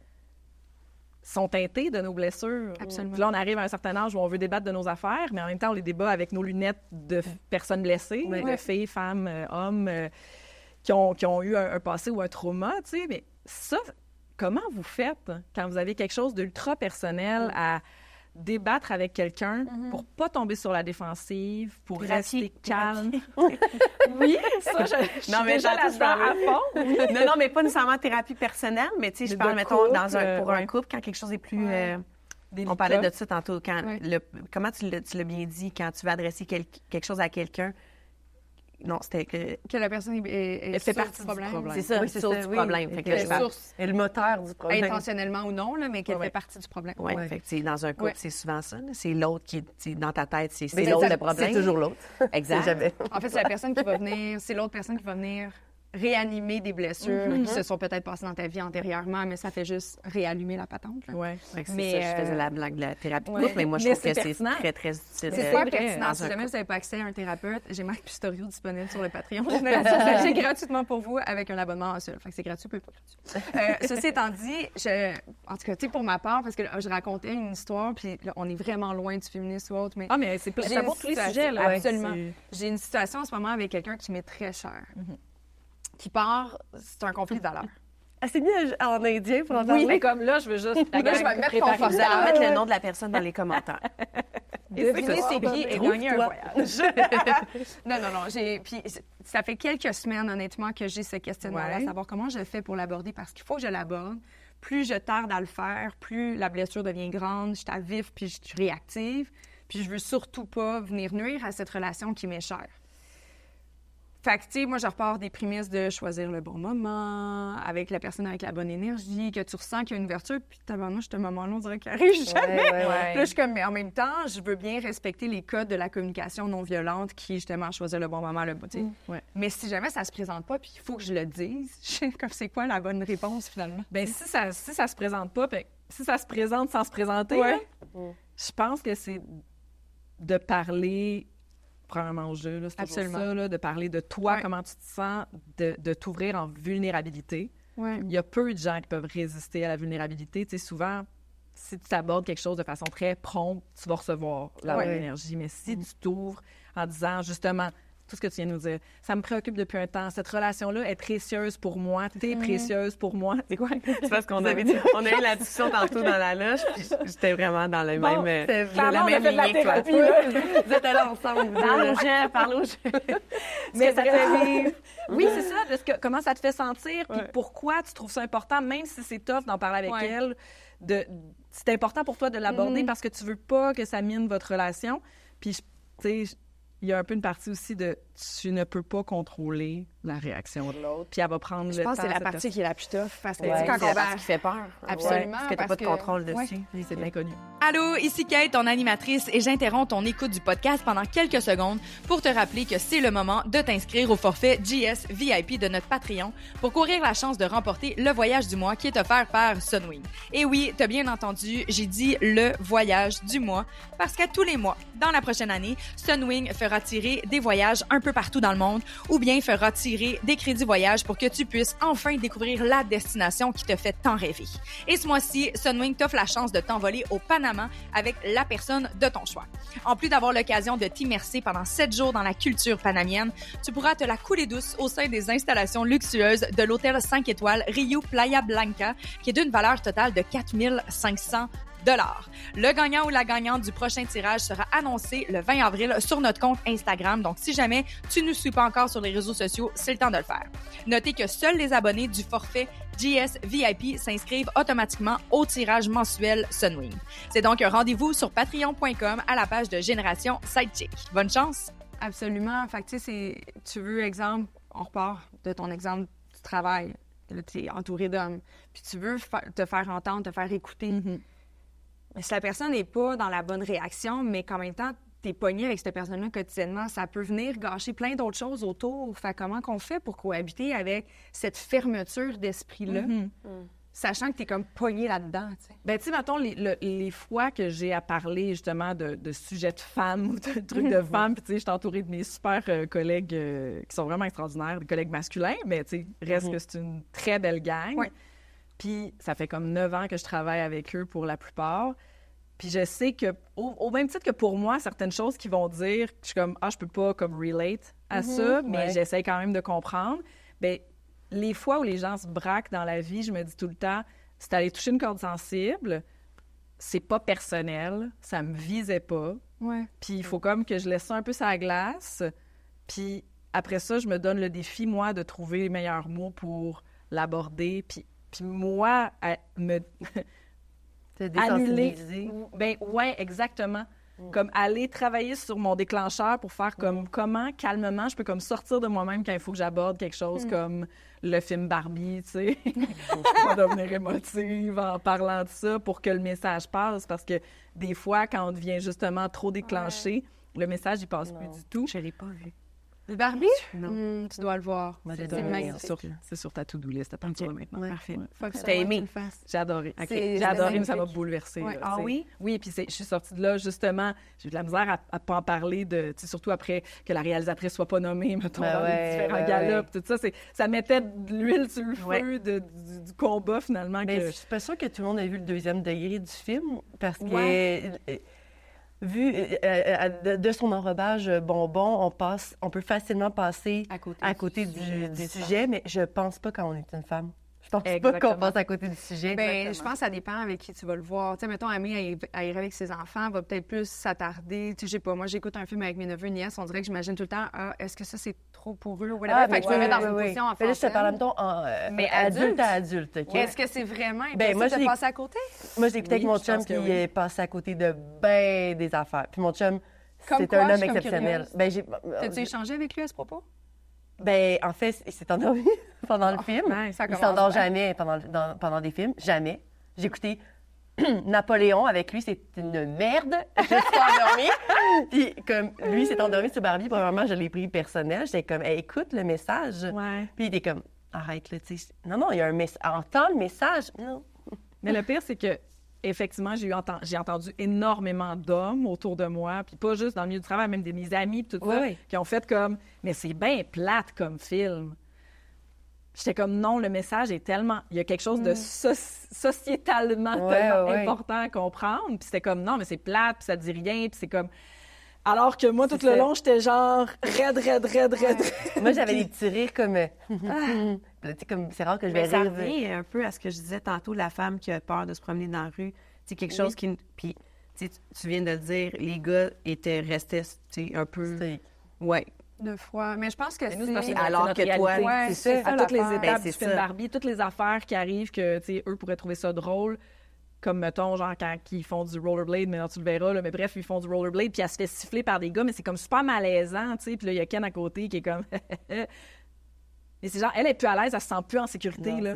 sont teintées de nos blessures. Absolument. Puis là, on arrive à un certain âge où on veut débattre de nos affaires, mais en même temps, on les débat avec nos lunettes de personnes blessées, de filles, femmes, hommes, qui ont eu un passé ou un trauma, tu sais. Mais ça, comment vous faites quand vous avez quelque chose d'ultra personnel à débattre avec quelqu'un pour pas tomber sur la défensive, pour rester calme? Oui, ça, je suis Non, mais déjà j'entends là-dedans à fond. Non, mais pas nécessairement thérapie personnelle, mais tu sais, je Mais parle, de mettons, couple, pour un ouais. couple, quand quelque chose est plus... Délicat. On parlait de ça tantôt. Quand Ouais. comment tu l'as bien dit, quand tu veux adresser quelque chose à quelqu'un, non, c'était que... Que la personne est Elle fait source partie du problème. problème. C'est ça, Oui, c'est source ça, du oui. problème. Fait que là, je parle... Source, Et le moteur du problème. intentionnellement ou non, là, mais qu'elle Ouais. fait partie du problème. Ouais, Ouais. fait que, tu sais, dans un couple, Ouais. c'est souvent ça. Là. C'est l'autre qui est, tu sais, dans ta tête, c'est Mais l'autre ça, le problème. C'est toujours l'autre. Exact. Jamais. En fait, c'est la personne qui va venir, c'est l'autre personne qui va venir réanimer des blessures qui se sont peut-être passées dans ta vie antérieurement, mais ça fait juste réallumer la patente. Là. Ouais. Fait que c'est Mais, ça, je faisais la blague de la thérapie de ouais. couple, mais moi, je Mais trouve que c'est c'est pertinent. très, très utile. C'est vrai, super pertinent. dans Si un jamais couple. vous n'avez pas accès à un thérapeute, j'ai Marc Pistorio disponible sur le Patreon Génération Sachet gratuitement pour vous avec un abonnement mensuel. Fait que c'est gratuit, peu pas gratuit. Ceci étant dit, en tout cas, tu sais, pour ma part, parce que là, je racontais une histoire, puis là, on est vraiment loin du féminisme ou autre, mais Ah, mais c'est J'ai ça une vaut tous les situation- sujets, là. absolument. C'est- j'ai une situation en ce moment avec quelqu'un qui m'est très cher, qui part, c'est un conflit de valeurs. Elle s'est mise en indien pour en Oui, parler. mais comme là, je veux juste... Là, je vais me mettre Vous confortable. allez mettre le nom de la personne dans les commentaires. Deviner c'est qui et gagner un Trouve-toi. voyage. non. Puis ça fait quelques semaines, honnêtement, que j'ai ce questionnement-là, Ouais. à savoir comment je fais pour l'aborder, parce qu'il faut que je l'aborde. Plus je tarde à le faire, plus la blessure devient grande, je suis à vif, puis je suis réactive. Puis je veux surtout pas venir nuire à cette relation qui m'est chère. Fait que, tu sais, moi, je repars des prémices de choisir le bon moment, avec la personne avec la bonne énergie, que tu ressens qu'il y a une ouverture, puis tabarnouche, ce moment-là, on dirait qu'il arrive jamais. Ouais. Puis là, je suis comme, mais en même temps, je veux bien respecter les codes de la communication non violente qui, justement, choisir le bon moment, le bon, tu sais. Ouais. Mais si jamais ça se présente pas, puis il faut que je le dise, je sais comme c'est quoi la bonne réponse, finalement? Ben, si ça se présente pas, ben, si ça se présente sans se présenter, Ouais. là, je pense que c'est de parler, premièrement au jeu, là, c'est toujours Absolument. ça, là, de parler de toi, Ouais. comment tu te sens, de t'ouvrir en vulnérabilité. Ouais. Il y a peu de gens qui peuvent résister à la vulnérabilité. Tu sais, souvent, si tu abordes quelque chose de façon très prompte, tu vas recevoir la Ouais. bonne énergie. Mais si tu t'ouvres en disant, justement, tout ce que tu viens de nous dire, ça me préoccupe depuis un temps, cette relation-là est précieuse pour moi, t'es précieuse pour moi. C'est quoi? C'est parce qu'on avait dit, on a eu la discussion tantôt dans la loge, puis j'étais vraiment dans le Bon, même, c'est la vraiment, on a même fait de la lignée que toi. thérapie, là. Vous êtes allés ensemble. Parle aux gens, parle aux gens. Mais ça te fait vivre. Oui, c'est ça. De comment ça te fait sentir, puis Ouais. pourquoi tu trouves ça important, même si c'est tough d'en parler avec Ouais. elle. C'est important pour toi de l'aborder parce que tu veux pas que ça mine votre relation. Puis, tu sais, il y a un peu une partie aussi de tu ne peux pas contrôler la réaction de l'autre. Puis elle va prendre Je le pense temps. que c'est la cette partie qui est la plus tough, parce que, Ouais, tu sais, quand C'est on la va... partie qui fait peur. Absolument, Parce que t'as parce pas de que- contrôle Ouais. dessus. personne. C'est de l'inconnu. Allô, ici Kate, ton animatrice, et j'interromps ton écoute du podcast pendant quelques secondes pour te rappeler que c'est le moment de t'inscrire au forfait GS VIP de notre Patreon pour courir la chance de remporter le voyage du mois qui est offert par Sunwing. Et oui, t'as bien entendu, j'ai dit le voyage du mois parce qu'à tous les mois, dans la prochaine année, Sunwing fera tirer des voyages un peu peu partout dans le monde ou bien fera tirer des crédits voyage pour que tu puisses enfin découvrir la destination qui te fait tant rêver. Et ce mois-ci, Sunwing t'offre la chance de t'envoler au Panama avec la personne de ton choix. En plus d'avoir l'occasion de t'immerser pendant 7 jours dans la culture panamienne, tu pourras te la couler douce au sein des installations luxueuses de l'hôtel 5 étoiles Rio Playa Blanca, qui est d'une valeur totale de 4 500 $. Le gagnant ou la gagnante du prochain tirage sera annoncé le 20 avril sur notre compte Instagram. Donc, si jamais tu ne nous suis pas encore sur les réseaux sociaux, c'est le temps de le faire. Notez que seuls les abonnés du forfait GS VIP s'inscrivent automatiquement au tirage mensuel Sunwing. C'est donc un rendez-vous sur patreon.com à la page de Génération Sidechick. Bonne chance! Absolument. Fait que, tu sais, tu veux, exemple, on repart de ton exemple du travail. Là, tu es entouré d'hommes. Puis tu veux te faire entendre, te faire écouter. Mais si la personne n'est pas dans la bonne réaction, mais qu'en même temps, tu es pogné avec cette personne-là quotidiennement, ça peut venir gâcher plein d'autres choses autour. Fait comment qu'on fait pour cohabiter avec cette fermeture d'esprit-là, sachant que tu es comme pogné là-dedans, tu sais? Ben, tu sais, mettons, les fois que j'ai à parler, justement, de sujets de femmes ou de trucs de femmes, puis tu sais, je suis entourée de mes super collègues qui sont vraiment extraordinaires, des collègues masculins, mais tu sais, reste que c'est une très belle gang. Ouais. Puis ça fait comme 9 ans que je travaille avec eux pour la plupart. Puis je sais que, au même titre que pour moi, certaines choses qu'ils vont dire, je suis comme, je peux pas comme relate à ça, mais j'essaie quand même de comprendre. Bien, les fois où les gens se braquent dans la vie, je me dis tout le temps, c'est aller toucher une corde sensible, c'est pas personnel, ça me visait pas. Ouais. Puis il faut comme que je laisse ça un peu sur la glace. Puis après ça, je me donne le défi, moi, de trouver les meilleurs mots pour l'aborder. Puis moi, me... Te désensibiliser. Ben ouais, exactement. Comme aller travailler sur mon déclencheur pour faire comme comment, calmement, je peux comme sortir de moi-même quand il faut que j'aborde quelque chose comme le film Barbie, tu sais. Pas devenir émotive en parlant de ça pour que le message passe. Parce que des fois, quand on devient justement trop déclenché, le message, il passe plus du tout. Je l'ai pas vu. Le Barbie? Non. Tu dois le voir. Moi, j'ai C'est aimé. magnifique. C'est sur ta to-do list à partir de maintenant. Ouais. Parfait. Faut que T'as aimé? tu le fasses. J'ai adoré. OK. C'est J'ai adoré, mais ça m'a magnifique. bouleversée. Ouais. là, Ah tu sais. oui? Oui, puis je suis sortie de là, justement. J'ai eu de la misère à pas en parler, tu sais, surtout après que la réalisatrice soit pas nommée, mettons, dans les différents galas, puis tout ça. Ça mettait de l'huile sur le feu du combat, finalement. Mais que... je suis pas sûre que tout le monde a vu le deuxième degré du film, parce que... Vu de son enrobage bonbon, on peut facilement passer à côté du sujet, mais je pense pas quand on est une femme. Je pense pas Exactement. qu'on passe à côté du sujet. Ben, je pense que ça dépend avec qui tu vas le voir. Tu sais, mettons, Amé, elle irait avec ses enfants, elle va peut-être plus s'attarder. Tu sais, je sais pas, moi, j'écoute un film avec mes neveux et nièces, on dirait que j'imagine tout le temps, est-ce que ça, c'est trop pour eux ou whatever? Fait que je me mets dans une position en Mais là, je te parle en même temps Mais adulte à adulte, OK? Est-ce que c'est vraiment Ben, moi, impossible de passer à côté? Moi, j'ai écouté avec mon je chum pense que qui oui. est passé à côté de ben des affaires. Puis mon chum, Comme c'est quoi, un je homme suis comme exceptionnel. curieuse. Ben, T'as-tu échangé avec lui à ce propos? Ben, en fait, il s'est endormi pendant le film. ouais, ça Il commence s'endort bien. jamais pendant des films. Jamais. J'ai écouté Napoléon avec lui, c'est une merde. Je suis endormie. Puis, comme lui s'est endormi sur Barbie, premièrement, je l'ai pris personnel. J'étais comme, hey, écoute le message. Ouais. Puis, il était comme, arrête, là, tu sais. Non, il y a un message. Entends le message. Non. Mais le pire, c'est que effectivement, j'ai entendu énormément d'hommes autour de moi, puis pas juste dans le milieu du travail, même de mes amis, puis tout ça, Oui. qui ont fait comme « Mais c'est bien plate comme film. » J'étais comme « Non, le message est tellement... Il y a quelque chose de sociétalement tellement important à comprendre. » Puis c'était comme « Non, mais c'est plate, puis ça dit rien, puis c'est comme... » Alors que moi, tout le long, j'étais genre raide. Moi, j'avais des petits rires comme... Tu sais, comme c'est rare que je vais Mais ça rire. revient un peu à ce que je disais tantôt, la femme qui a peur de se promener dans la rue. C'est quelque chose qui... Puis, tu viens de le dire, les gars restés, tu sais, un peu... Ouais. De fois. Mais je pense que nous, c'est parce c'est... que Alors notre que toi, réalité, ouais, c'est ça, à toutes les l'affaire. étapes Ben, du c'est film ça. Barbie, toutes les affaires qui arrivent que, tu sais, eux pourraient trouver ça drôle, comme, mettons, genre, quand ils font du rollerblade, mais non, tu le verras, là, mais bref, ils font du rollerblade, puis elle se fait siffler par des gars, mais c'est comme super malaisant, tu sais, puis là, il y a Ken à côté qui est comme... Mais c'est genre, elle est plus à l'aise, elle se sent plus en sécurité, Non, là. c'est ça.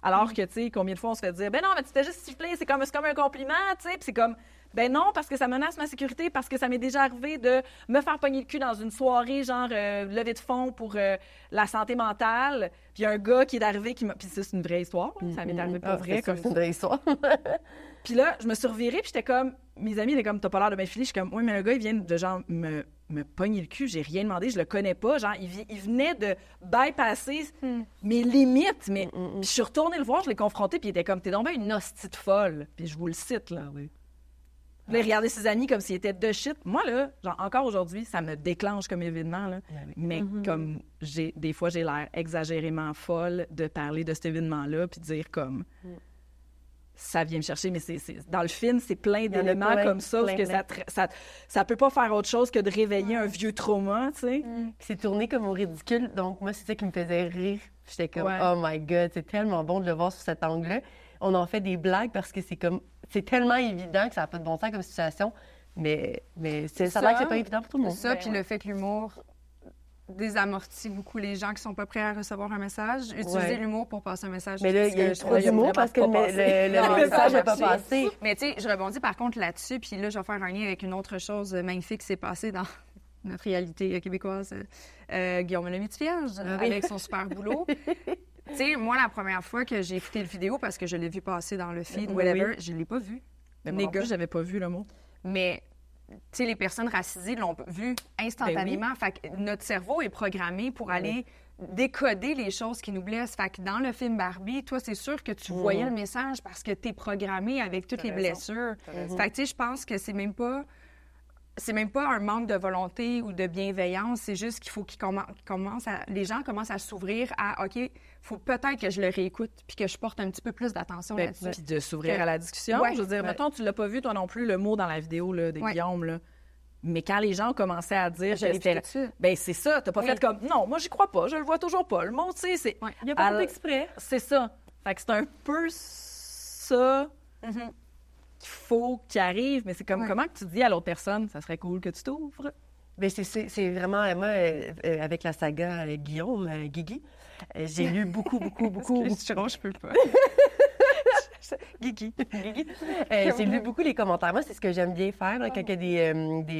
Alors que, tu sais, combien de fois on se fait dire, ben non, mais tu t'es juste sifflé, c'est comme un compliment, tu sais. Puis c'est comme, ben non, parce que ça menace ma sécurité, parce que ça m'est déjà arrivé de me faire pogner le cul dans une soirée, genre levée de fonds pour la santé mentale. Puis il y a un gars qui est arrivé qui m'a. Puis ça, c'est une vraie histoire, là. Ça m'est arrivé pour vrai. C'est une vraie histoire. Puis là, je me suis revirée, puis j'étais comme, mes amis étaient comme, t'as pas l'air de m'infiler. Je suis comme, oui, mais le gars, il vient de genre me pogner le cul, j'ai rien demandé, je le connais pas. Genre, il venait de bypasser mes limites. Mais puis je suis retournée le voir, je l'ai confronté, puis il était comme, t'es donc bien une hostie de folle. Puis je vous le cite, là, oui. Là, il regardait ses amis comme s'il était de shit. Moi, là, genre, encore aujourd'hui, ça me déclenche comme événement, là. Mais comme, des fois, j'ai l'air exagérément folle de parler de cet événement-là, puis de dire comme... Ça vient me chercher, mais dans le film, c'est plein d'éléments comme ça, parce que ça peut pas faire autre chose que de réveiller un vieux trauma, tu sais. C'est tourné comme au ridicule, donc moi, c'est ça qui me faisait rire. J'étais comme, oh my God, c'est tellement bon de le voir sous cet angle-là. On en fait des blagues parce que c'est tellement évident que ça n'a pas de bon sens comme situation, mais ça a l'air que c'est pas évident pour tout le monde. Ça, puis le fait que l'humour désamortit beaucoup les gens qui sont pas prêts à recevoir un message. Utiliser l'humour pour passer un message. Mais là, il y a trop d'humour parce que le message n'a pas passé. Mais tu sais, je rebondis par contre là-dessus, puis là, je vais faire un lien avec une autre chose magnifique qui s'est passée dans notre réalité québécoise. Guillaume Lemaitre-Vierge, avec son super boulot. Tu sais, moi, la première fois que j'ai écouté le vidéo, parce que je l'ai vu passer dans le feed, whatever, je l'ai pas vu. Mais moi non plus, j'avais pas vu le mot. Mais... Tu sais, les personnes racisées l'ont vu instantanément. Ben oui. Fait que notre cerveau est programmé pour aller décoder les choses qui nous blessent. Fait que dans le film Barbie, toi, c'est sûr que tu voyais le message parce que t'es programmé avec toutes les blessures. Fait que tu sais, je pense que c'est même pas un manque de volonté ou de bienveillance, c'est juste qu'il faut les gens commencent à s'ouvrir à, OK, faut peut-être que je le réécoute puis que je porte un petit peu plus d'attention là-dessus. Puis de s'ouvrir à la discussion. Ouais, je veux dire, mettons, tu l'as pas vu, toi non plus, le mot dans la vidéo là, de Guillaume, là. Mais quand les gens ont commencé à dire que c'était... Ben c'est ça, t'as pas fait comme, non, moi, j'y crois pas, je le vois toujours pas. Le mot, tu sais, c'est... Il n'y a pas d'exprès. C'est ça. Fait que c'est un peu ça... qu'il faut qu'il arrive, mais c'est comme comment que tu dis à l'autre personne, ça serait cool que tu t'ouvres? Bien, c'est vraiment, moi, avec la saga Guillaume, Guigui, j'ai lu beaucoup. Je peux pas. Guigui. J'ai lu beaucoup les commentaires. Moi, c'est ce que j'aime bien faire là, quand il y a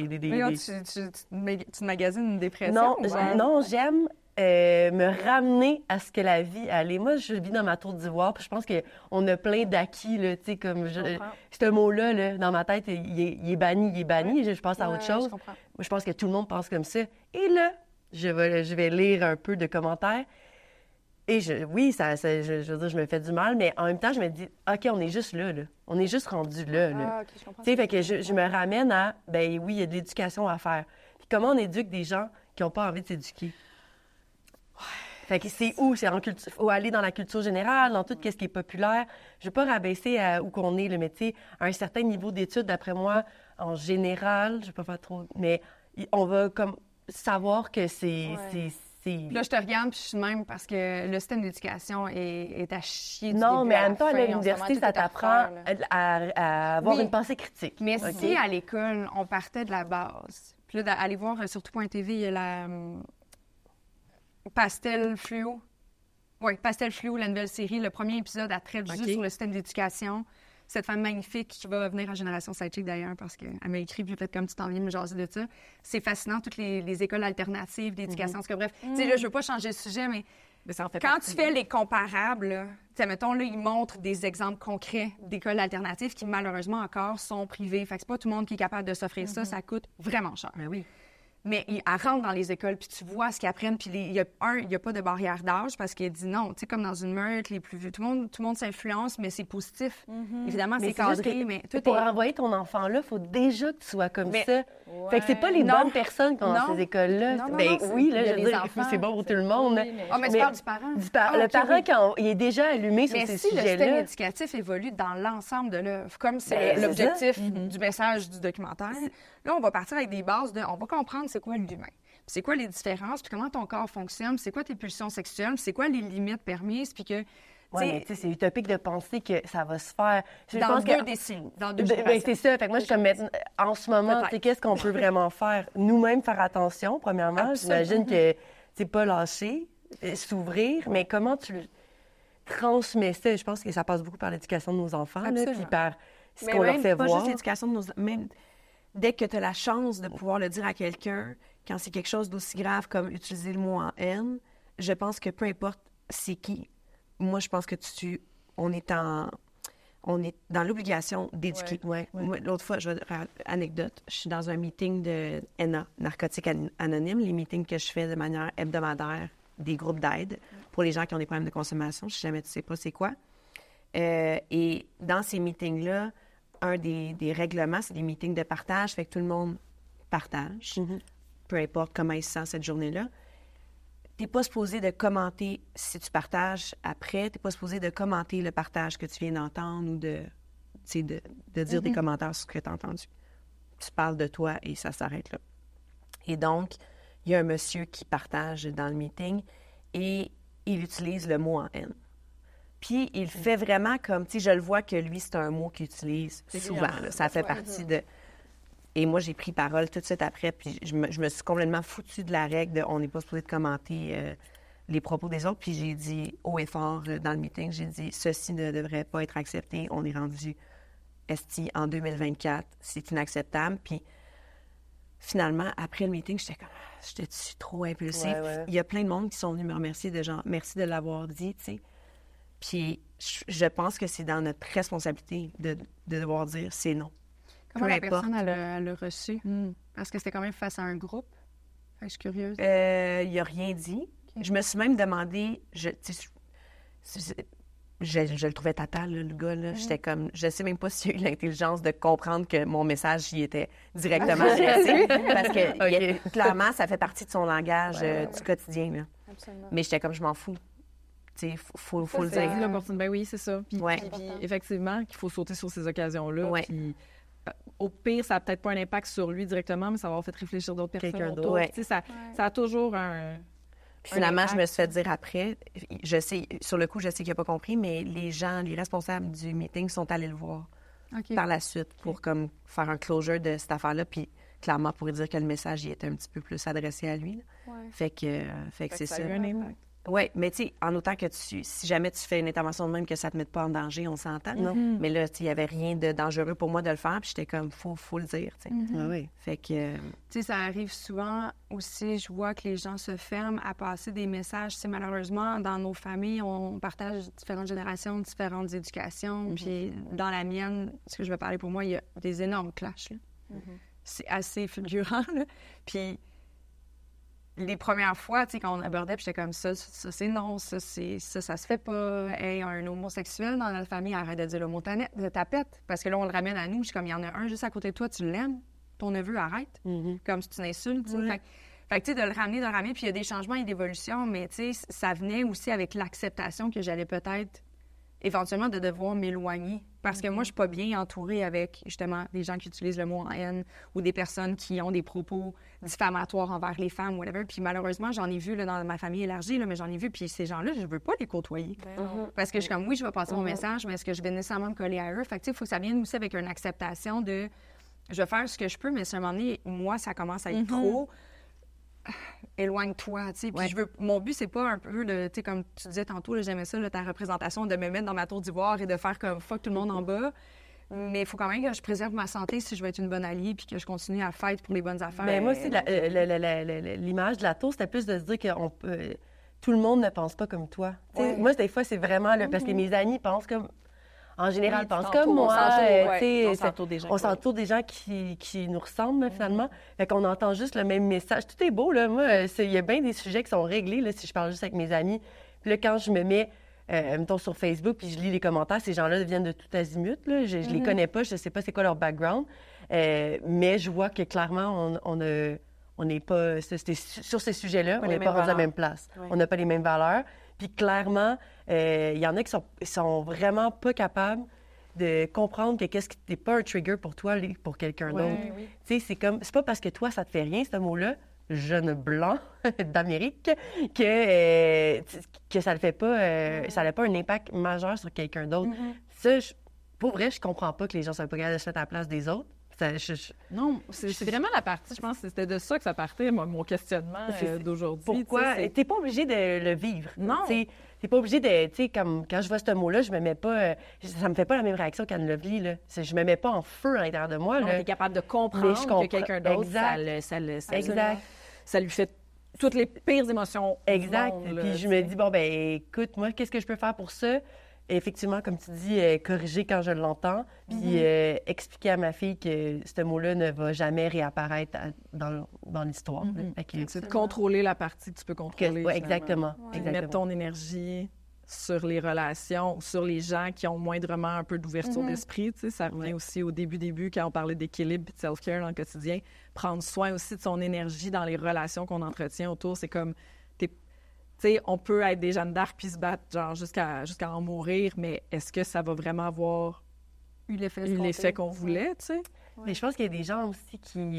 tu magasines une dépression? Non, j'aime me ramener à ce que la vie allait. Moi, je vis dans ma tour d'ivoire, puis je pense qu'on a plein d'acquis, là, tu sais, comme... ce mot-là, là, dans ma tête, il est banni. Je pense à autre chose. Moi, je pense que tout le monde pense comme ça. Et là, je vais lire un peu de commentaires. Et je veux dire, je me fais du mal, mais en même temps, je me dis, OK, on est juste là. On est juste rendu là. OK, je comprends. Tu sais, fait que je me ramène à, ben oui, il y a de l'éducation à faire. Puis comment on éduque des gens qui n'ont pas envie de s'éduquer? Fait que c'est où? C'est en culture. Faut aller dans la culture générale, dans tout ce qui est populaire. Je veux pas rabaisser à où qu'on est, mais tu sais, à un certain niveau d'études, d'après moi, en général, je vais pas faire trop, mais on va comme savoir que c'est... Là, je te regarde, puis je suis de même parce que le système d'éducation est à chier du Non, début mais à en même temps, à la fin. l'université, ça t'apprend à avoir une pensée critique. Mais si à l'école, on partait de la base, puis là, d'aller voir sur tout.tv, il y a la Pastel Fluo. Oui, Pastel Fluo, la nouvelle série. Le premier épisode a trait juste sur le système d'éducation. Cette femme magnifique qui va venir à Génération Sidechick d'ailleurs parce qu'elle m'a écrit, puis peut-être comme tu t'en viens de me jaser de ça. C'est fascinant, toutes les écoles alternatives d'éducation. Parce que bref, tu sais, là, je veux pas changer de sujet, mais ça en fait quand tu fais les comparables, tu sais, mettons, là, ils montrent des exemples concrets d'écoles alternatives qui, malheureusement, encore sont privées. Fait que c'est pas tout le monde qui est capable de s'offrir ça. Ça coûte vraiment cher. Ben oui. Mais elle rentre dans les écoles, puis tu vois ce qu'ils apprennent. Puis il y a pas de barrière d'âge parce qu'elle dit non. Tu sais, comme dans une meute, les plus vieux, tout le monde s'influence, mais c'est positif. Évidemment, c'est cadré, mais tout pour envoyer ton enfant là, il faut déjà que tu sois comme ça. Fait que c'est pas les bonnes personnes qui ont dans ces écoles-là. Oui, là, je veux dire, c'est bon pour tout le monde. Mais tu parles du parent. Le parent, quand il est déjà allumé sur ces sujets-là. Mais si le système éducatif évolue dans l'ensemble de l'œuvre, comme c'est l'objectif du message du documentaire, là, on va partir avec des bases on va comprendre c'est quoi l'humain, c'est quoi les différences, puis comment ton corps fonctionne, c'est quoi tes pulsions sexuelles, c'est quoi les limites permises, puis que... Oui, mais tu sais, c'est utopique de penser que ça va se faire... Dans deux décennies, dans deux générations. C'est ça. Fait que moi, je suis comme, en ce moment, tu sais, qu'est-ce qu'on peut vraiment faire? Nous-mêmes faire attention, premièrement. J'imagine que, tu sais, pas lâcher, s'ouvrir, mais comment tu transmet ça. Je pense que ça passe beaucoup par l'éducation de nos enfants, là, Absolument. puis par ce Mais qu'on leur même fait pas voir. juste l'éducation de nos... Même dès que tu as la chance de pouvoir le dire à quelqu'un, quand c'est quelque chose d'aussi grave comme utiliser le mot en haine, je pense que peu importe c'est qui, moi, je pense que on est dans l'obligation d'éduquer. Ouais. Moi, l'autre fois, je vais faire anecdote, je suis dans un meeting de NA, Narcotiques Anonymes, les meetings que je fais de manière hebdomadaire, des groupes d'aide pour les gens qui ont des problèmes de consommation. Si jamais tu sais pas c'est quoi. Et dans ces meetings-là, un des règlements, c'est des meetings de partage, fait que tout le monde partage, peu importe comment il se sent cette journée-là. Tu n'es pas supposé de commenter si tu partages après, tu n'es pas supposé de commenter le partage que tu viens d'entendre ou de dire des commentaires sur ce que tu as entendu. Tu parles de toi et ça s'arrête là. Et donc, il y a un monsieur qui partage dans le meeting et il utilise le mot en haine. Puis, il fait vraiment comme, tu sais, je le vois que lui, c'est un mot qu'il utilise souvent. Là. Ça fait partie de... Et moi, j'ai pris parole tout de suite après, puis je me suis complètement foutue de la règle de on n'est pas supposé de commenter les propos des autres. Puis j'ai dit haut et fort dans le meeting, j'ai dit ceci ne devrait pas être accepté. On est rendu esti en 2024, c'est inacceptable. Puis finalement, après le meeting, j'étais trop impulsive. Ouais. Il y a plein de monde qui sont venus me remercier de genre merci de l'avoir dit, tu sais. Puis je pense que c'est dans notre responsabilité de devoir dire c'est non. Comment Peu la importe. personne, elle l'a reçu? Parce que c'était quand même face à un groupe. Fait que je suis curieuse. Il n'a rien dit. Je me suis même demandé, je le trouvais tata, là, le gars. Là. J'étais comme, je sais même pas s'il a eu l'intelligence de comprendre que mon message y était directement adressé. Parce que clairement, ça fait partie de son langage du quotidien. Là. Absolument. Mais j'étais comme, je m'en fous. Tu sais, faut le c'est dire. L'opportunité, ben oui, c'est ça. Puis, Ouais. puis effectivement, qu'il faut sauter sur ces occasions-là. Ouais. Puis, au pire, ça n'a peut-être pas un impact sur lui directement, mais ça va avoir fait réfléchir d'autres personnes Quelqu'un autour. d'autre. Ouais. Tu sais, ça a toujours un... Puis finalement, je me impact. suis fait dire après, je sais, sur le coup, je sais qu'il n'a pas compris, mais les responsables du meeting sont allés le voir OK. par la suite pour comme faire un closure de cette affaire-là, puis clairement pour dire que le message y était un petit peu plus adressé à lui. Là. Ouais. Fait que c'est Ça ça. a eu un impact. Oui, mais tu sais, en autant que si jamais tu fais une intervention de même que ça te mette pas en danger, on s'entend. Non. Mais là, tu sais, il n'y avait rien de dangereux pour moi de le faire, puis j'étais comme, faut le dire, tu sais. Ah oui. Fait que, Tu sais, ça arrive souvent aussi, je vois que les gens se ferment à passer des messages. Tu sais, malheureusement, dans nos familles, on partage différentes générations, différentes éducations. Puis dans la mienne, ce que je vais parler pour moi, il y a des énormes clashs. Là. C'est assez fulgurant. Là. Puis les premières fois, tu sais, quand on abordait, puis j'étais comme ça c'est non, ça se fait pas. Hey, un homosexuel dans notre famille, arrête de dire le mot tapette. Parce que là, on le ramène à nous. Je suis comme, il y en a un juste à côté de toi, tu l'aimes. Ton neveu, arrête. Comme c'est une insulte. Tu sais. Fait que, tu sais, de le ramener, puis il y a des changements et des évolutions, mais tu sais, ça venait aussi avec l'acceptation que j'allais peut-être éventuellement de devoir m'éloigner. Parce que moi, je suis pas bien entourée avec, justement, des gens qui utilisent le mot en haine ou des personnes qui ont des propos diffamatoires envers les femmes, whatever. Puis malheureusement, j'en ai vu là, dans ma famille élargie, là, mais j'en ai vu, puis ces gens-là, je veux pas les côtoyer. Parce que je suis comme, oui, je vais passer mon message, mais est-ce que je vais nécessairement me coller à eux? Fait que, tu sais, il faut que ça vienne aussi avec une acceptation de, je vais faire ce que je peux, mais à un moment donné, moi, ça commence à être trop... Éloigne-toi, tu sais. Puis mon but, c'est pas un peu, tu sais, comme tu disais tantôt, là, j'aimais ça, là, ta représentation, de me mettre dans ma tour d'ivoire et de faire comme fuck tout le monde en bas. Mais il faut quand même que je préserve ma santé si je veux être une bonne alliée puis que je continue à fight pour les bonnes affaires. Mais moi aussi, l'image de la tour, c'était plus de se dire que tout le monde ne pense pas comme toi. Tu sais, moi, des fois, c'est vraiment... parce que mes amis pensent comme... En général, pensent comme moi. on s'entoure des gens. On s'entoure des gens qui nous ressemblent, finalement. Fait qu'on entend juste le même message. Tout est beau, là. Moi, il y a bien des sujets qui sont réglés, là, si je parle juste avec mes amis. Puis là, quand je me mets, mettons, sur Facebook, puis je lis les commentaires, ces gens-là viennent de tout azimut, là. Je les connais pas, je sais pas c'est quoi leur background. Mais je vois que, clairement, on n'est pas... Sur ces sujets-là, on n'est pas rendu à la même place. Ouais. On n'a pas les mêmes valeurs. Puis clairement, il y en a qui sont vraiment pas capables de comprendre que qu'est-ce qui n'est pas un trigger pour toi, pour quelqu'un d'autre. Tu sais, c'est pas parce que toi, ça te fait rien, ce mot-là, jeune blanc d'Amérique, que ça le fait pas, ça n'a pas un impact majeur sur quelqu'un d'autre. Ça, pour vrai, je comprends pas que les gens soient pas capables de se mettre à la place des autres. Non, c'est vraiment la partie, je pense que c'était de ça que ça partait, mon questionnement d'aujourd'hui. Pourquoi? Tu sais, T'es pas obligé de le vivre. Non. T'sais, t'es pas obligé de, tu sais, comme quand je vois ce mot-là, je me mets pas, ça me fait pas la même réaction qu'Anne Lovely, là. Je me mets pas en feu à l'intérieur de moi, On là. est capable de Mais comprendre je comprends. que quelqu'un d'autre, Exact. ça lui fait toutes les pires émotions. Exact. du monde, là, Puis je tu me sais. dis, bon, ben écoute, moi, qu'est-ce que je peux faire pour ça? Et effectivement, comme tu dis, corriger quand je l'entends, puis expliquer à ma fille que ce mot-là ne va jamais réapparaître dans l'histoire. Là. Fait que- C'est de contrôler la partie que tu peux contrôler. ouais, finalement. exactement. Puis exactement. mettre ton énergie sur les relations, sur les gens qui ont moindrement un peu d'ouverture d'esprit. Tu sais, ça revient aussi au début, quand on parlait d'équilibre et de self-care dans le quotidien. Prendre soin aussi de son énergie dans les relations qu'on entretient autour. C'est comme, tu sais, on peut être des Jeanne d'Arc puis se battre genre jusqu'à en mourir, mais est-ce que ça va vraiment avoir eu l'effet qu'on voulait, tu sais? Mais je pense qu'il y a des gens aussi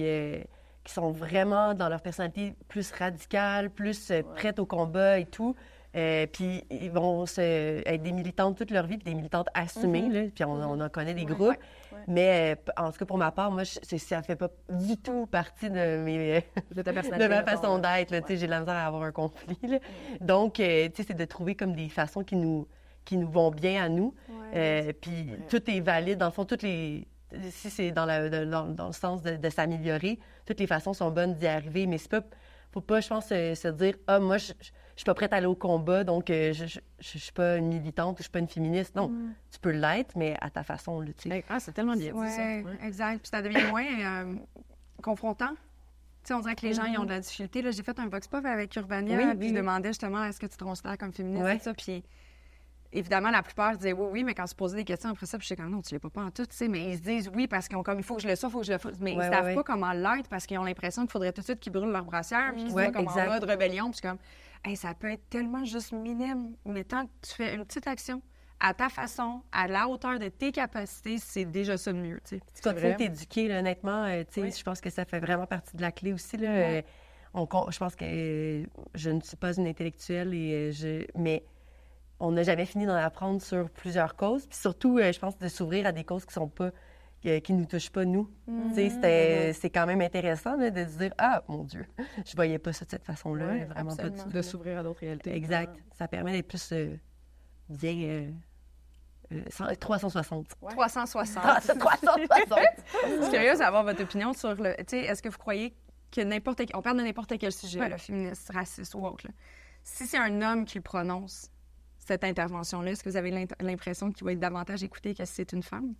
qui sont vraiment dans leur personnalité plus radicale, plus prêtes au combat et tout. Puis ils vont être des militantes toute leur vie, puis des militantes assumées, là, puis on en connaît des groupes. Mais en tout cas, pour ma part, moi, ça fait pas du tout partie de ta personnalité. de ma façon d'être. Là, tu sais, j'ai de la misère à avoir un conflit. Là. Donc, tu sais, c'est de trouver comme des façons qui nous vont bien à nous. Puis tout est valide. Dans le fond, si c'est dans le sens de s'améliorer, toutes les façons sont bonnes d'y arriver. Mais c'est pas... Faut pas, je pense, se dire « Ah, moi, je suis pas prête à aller au combat, donc je suis pas une militante ou je suis pas une féministe. » Non, tu peux l'être, mais à ta façon, là, tu sais. Ah, c'est tellement bien dit, ça. Oui, exact. Puis ça devient moins confrontant. Tu sais, on dirait que les gens, ils ont de la difficulté. Là, j'ai fait un vox pop avec Urbania, puis je demandais justement « Est-ce que tu te considères comme féministe? » et ça, puis... Évidemment, la plupart disaient oui, mais quand se posaient des questions après ça, puis je sais quand non, tu l'es pas en tout, tu sais, mais ils se disent oui parce qu'ils ont comme il faut que je le sois, il faut que je le fasse. Mais ils savent pas comment l'être parce qu'ils ont l'impression qu'il faudrait tout de suite qu'ils brûlent leur brassière, puis qu'ils soient comme en mode rébellion, puis comme, hey, ça peut être tellement juste minime, mais tant que tu fais une petite action à ta façon, à la hauteur de tes capacités, c'est déjà ça de mieux, tu sais. Tu continues de t'éduquer, là, honnêtement, tu sais, je pense que ça fait vraiment partie de la clé aussi, là. Je pense que je ne suis pas une intellectuelle, mais on n'a jamais fini d'en apprendre sur plusieurs causes. Puis surtout, je pense, de s'ouvrir à des causes qui sont pas, qui nous touchent pas, nous. Tu sais, c'est quand même intéressant là, de se dire « Ah, mon Dieu, je voyais pas ça de cette façon-là. Vraiment pas De s'ouvrir à d'autres réalités. Exact. Ça permet d'être plus bien... 360. 360. 360! Je suis curieuse d'avoir votre opinion sur le... Tu sais, est-ce que vous croyez que on parle de n'importe quel sujet, là, féministe, raciste ou autre, là. Si c'est un homme qui le prononce, cette intervention-là, est-ce que vous avez l'impression qu'il va être davantage écouté que si c'est une femme?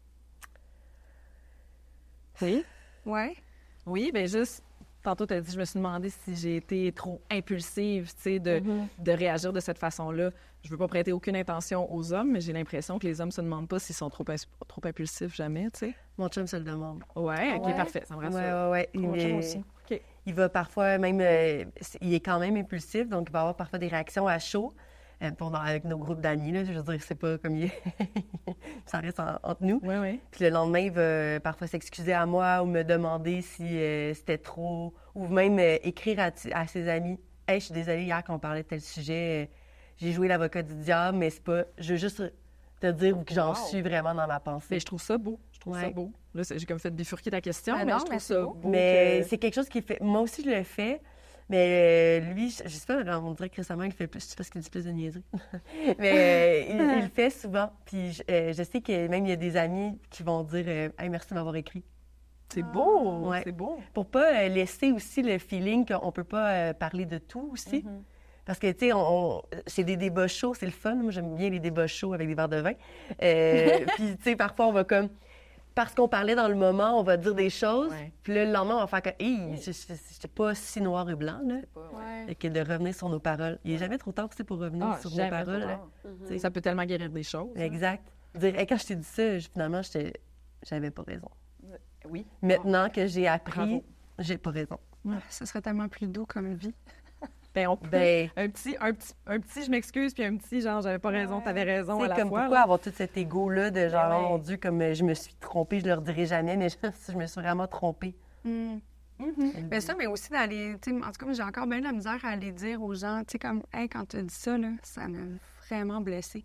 Oui. Ouais. Oui, bien juste, tantôt, tu as dit, je me suis demandé si j'ai été trop impulsive, tu sais, de réagir de cette façon-là. Je veux pas prêter aucune intention aux hommes, mais j'ai l'impression que les hommes se demandent pas s'ils sont trop impulsifs jamais, tu sais. Mon chum se le demande. Ouais, OK, parfait, ça me rassure. Ouais. Mon chum aussi. OK. Il va parfois même... il est quand même impulsif, donc il va avoir parfois des réactions à chaud. Avec nos groupes d'amis, là, je veux dire, c'est pas comme ça reste entre nous. Oui. Puis le lendemain, il va parfois s'excuser à moi ou me demander si c'était trop... Ou même écrire à ses amis. « Hey, je suis désolée, hier, quand on parlait de tel sujet, j'ai joué l'avocat du diable, mais c'est pas... Je veux juste te dire où que j'en suis vraiment dans ma pensée. » Mais je trouve ça beau. Ça beau. Là, j'ai comme fait bifurquer ta question, mais non, je trouve ça beau. Mais c'est quelque chose qui fait... Moi aussi, je le fais. Mais lui, je sais pas, on dirait que récemment, il fait plus, c'est parce qu'il dit plus de niaiseries. Mais il le fait souvent. Puis je sais que même il y a des amis qui vont dire « Hey, merci de m'avoir écrit. » C'est beau, Ouais. c'est beau. Pour pas laisser aussi le feeling qu'on peut pas parler de tout aussi. Parce que, tu sais, c'est des débats chauds, c'est le fun. Moi, j'aime bien les débats chauds avec des verres de vin. Puis, tu sais, parfois, on va comme... Parce qu'on parlait dans le moment, on va dire des choses. Puis là, le lendemain, on va faire que, hey, c'est pas si noir et blanc, là. Et que de revenir sur nos paroles. Il n'est jamais trop tard, pour revenir sur nos paroles. Là. Ça peut tellement guérir des choses. Exact. Dire, hey, quand je t'ai dit ça, finalement, j'avais pas raison. Oui. Maintenant que j'ai appris, j'ai pas raison. Ça serait tellement plus doux comme vie. Ben, on peut... un petit, je m'excuse, puis un petit, genre, j'avais pas raison, t'avais raison à la comme fois. Pourquoi avoir tout cet égo-là de genre, oh mon Dieu, comme je me suis trompée, je leur dirai jamais, mais je me suis vraiment trompée. Mais ça, mais aussi d'aller, tu sais, en tout cas, j'ai encore bien de la misère à aller dire aux gens, tu sais, comme, hey, quand tu as dit ça, là, ça m'a vraiment blessée.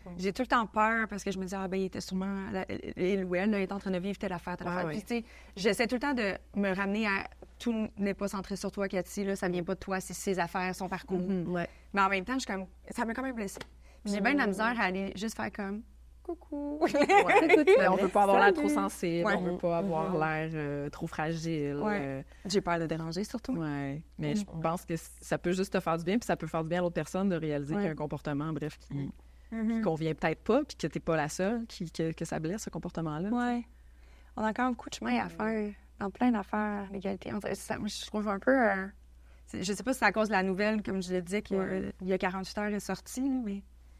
J'ai tout le temps peur parce que je me dis, il était sûrement, il ou elle, là, est en train de vivre telle affaire, telle affaire. Puis, tu sais, j'essaie tout le temps de me ramener à tout n'est pas centré sur toi, Cathy, là, ça vient pas de toi, c'est ses affaires, son parcours. Mais en même temps, ça m'a quand même blessée. Puis j'ai bien de la misère à aller juste faire comme, coucou. Mais on veut pas avoir l'air trop sensible, on veut pas avoir l'air trop fragile. J'ai peur de déranger, surtout. Ouais. Mais je pense que ça peut juste te faire du bien, puis ça peut faire du bien à l'autre personne de réaliser qu'il y a un comportement, bref, qui convient peut-être pas, puis que t'es pas la seule, que ça blesse, ce comportement-là. Oui. On a encore beaucoup de chemin à faire dans plein d'affaires, l'égalité. Je trouve un peu... je sais pas si c'est à cause de la nouvelle, comme je le disais, qu'il y a 48 heures est sortie, là, mais...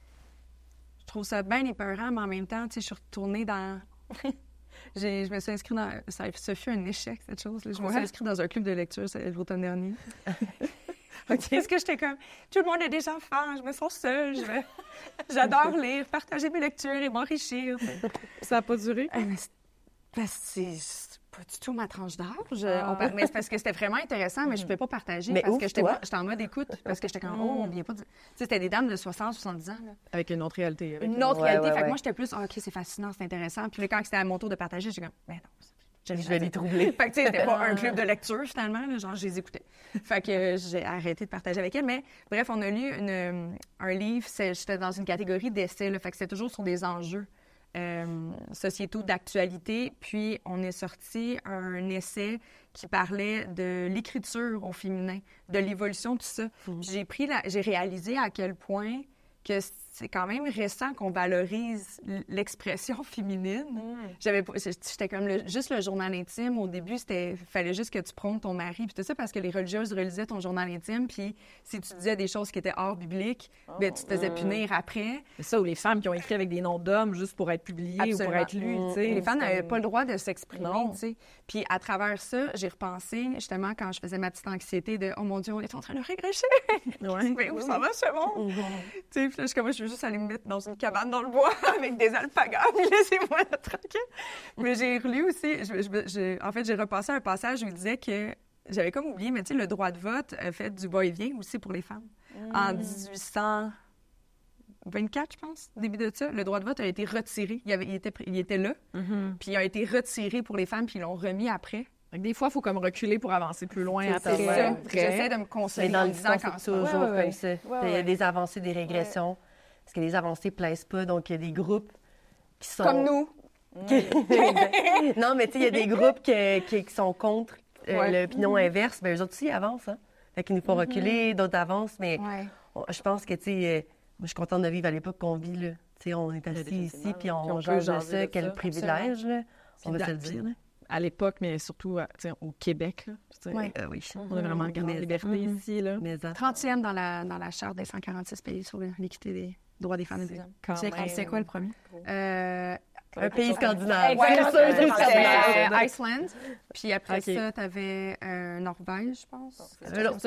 Je trouve ça bien épeurant, mais en même temps, tu sais, je suis retournée dans... je me suis inscrite dans... Ça fut un échec, cette chose. Je me suis inscrite dans un club de lecture l'automne dernier. Parce que j'étais comme... Tout le monde a des enfants, je me sens seule, j'adore lire, partager mes lectures et m'enrichir. Ça n'a pas duré? C'est pas du tout ma tranche d'âge. Mais c'est parce que c'était vraiment intéressant, mais je ne pouvais pas partager parce que j'étais en mode écoute, parce que j'étais comme, on vient pas de... Tu sais, c'était des dames de 60, 70 ans. Là. Avec une autre réalité. Une autre réalité. Fait que moi, j'étais plus, OK, c'est fascinant, c'est intéressant. Puis là, quand c'était à mon tour de partager, j'étais comme, ben non, je vais les troubler. Fait que, tu sais, c'était pas un club de lecture, finalement, là, genre, je les écoutais. Fait que j'ai arrêté de partager avec elle. Mais bref, on a lu un livre, j'étais dans une catégorie d'essais, fait que c'était toujours sur des enjeux sociétaux d'actualité. Puis, on est sorti un essai qui parlait de l'écriture au féminin, de l'évolution de tout ça. J'ai réalisé à quel point que c'est quand même récent qu'on valorise l'expression féminine. J'étais comme juste le journal intime. Au début, fallait juste que tu prônes ton mari. Puis tout ça parce que les religieuses relisaient ton journal intime. Puis si tu disais des choses qui étaient hors bibliques, ben, tu te faisais punir après. C'est ça, ou les femmes qui ont écrit avec des noms d'hommes juste pour être publiées ou pour être lues. Les femmes n'avaient pas le droit de s'exprimer. Puis à travers ça, j'ai repensé, justement, quand je faisais ma petite anxiété de « Oh mon Dieu, on est en train de régresser! » Mais où ça va, ce monde? Puis là, je veux juste aller me mettre dans une cabane dans le bois avec des alpagas, puis laissez-moi là, tranquille. Mais j'ai relu aussi, en fait, j'ai repassé un passage où il disait que, j'avais comme oublié, mais tu sais, le droit de vote a fait du va-et-vient aussi pour les femmes. En 1824, je pense, au début de ça, le droit de vote a été retiré. Il était là, puis il a été retiré pour les femmes, puis ils l'ont remis après. Des fois, il faut comme reculer pour avancer plus loin. J'essaie de me consoler dans en le disant disant c'est toujours comme ça. Il y a des avancées, des régressions. Parce que les avancées ne plaisent pas, donc il y a des groupes qui sont... Comme nous! Non, mais tu sais, il y a des groupes qui sont contre l'opinion inverse. Bien, eux autres aussi avancent, hein? Fait qu'ils nous font reculer, d'autres avancent, mais je pense que, tu sais, moi, je suis contente de vivre à l'époque qu'on vit, là. Tu sais, on est assis ici, puis on jase de ça. Quel privilège, là. On va se le dire, là. À l'époque, mais surtout au Québec. Là, oui. On a vraiment gardé la liberté ici. Là. 30e dans la Charte des 146 pays sur l'équité des droits des femmes et des hommes. C'est quoi le premier? Un pays scandinave. Iceland. Puis après ça, tu avais Norvège, je pense.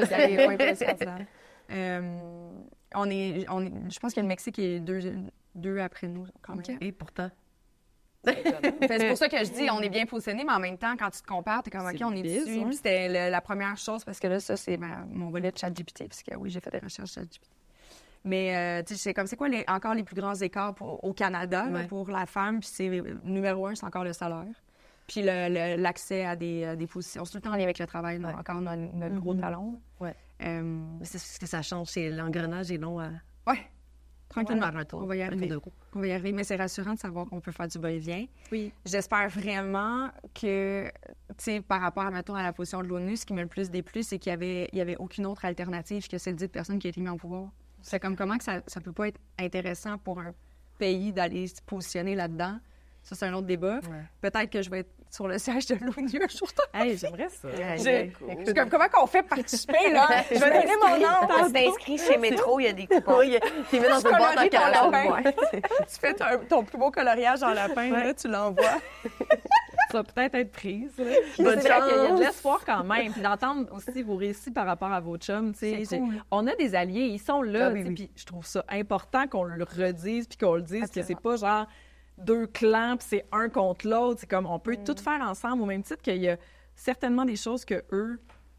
Je pense que le Mexique est deux après nous, quand même. Et pourtant... C'est pour ça que je dis, on est bien positionné, mais en même temps, quand tu te compares, t'es comme, OK, on est dessus. Puis c'était la première chose, parce que là, ça, c'est mon volet de ChatGPT, parce que oui, j'ai fait des recherches ChatGPT. Mais, tu sais, c'est quoi encore les plus grands écarts au Canada pour la femme? Puis c'est numéro 1, c'est encore le salaire. Puis l'accès à des positions. C'est tout le temps en lien avec le travail, encore notre gros talon. C'est ce que ça change, c'est l'engrenage est long à... Tranquillement, on va y arriver. On va y arriver, mais c'est rassurant de savoir qu'on peut faire du va-et-vient. Oui. J'espère vraiment que, tu sais, par rapport, mettons, à la position de l'ONU, ce qui me le plus déplu, c'est qu'il y avait aucune autre alternative que celle dite personne qui a été mise en pouvoir. C'est comme comment que ça peut pas être intéressant pour un pays d'aller se positionner là-dedans. Ça, c'est un autre débat. Peut-être que je vais être sur le siège de l'ONU un jour. Hey, j'aimerais ça. C'est comme, comment qu'on fait participer, là? Je vais donner mon nom. Tu t'inscris chez Métro, il y a des coupons. Tu mets dans une boîte en carton. Tu fais ton plus beau coloriage en lapin, là, tu l'envoies. Ça va peut-être être prise. Bonne chance. Il y a de l'espoir quand même. Puis d'entendre aussi vos récits par rapport à vos chums. Cool. On a des alliés, ils sont là. Puis je trouve ça important qu'on le redise puis qu'on le dise, que c'est pas genre... deux clans, puis c'est un contre l'autre. C'est comme, on peut tout faire ensemble, au même titre qu'il y a certainement des choses que eux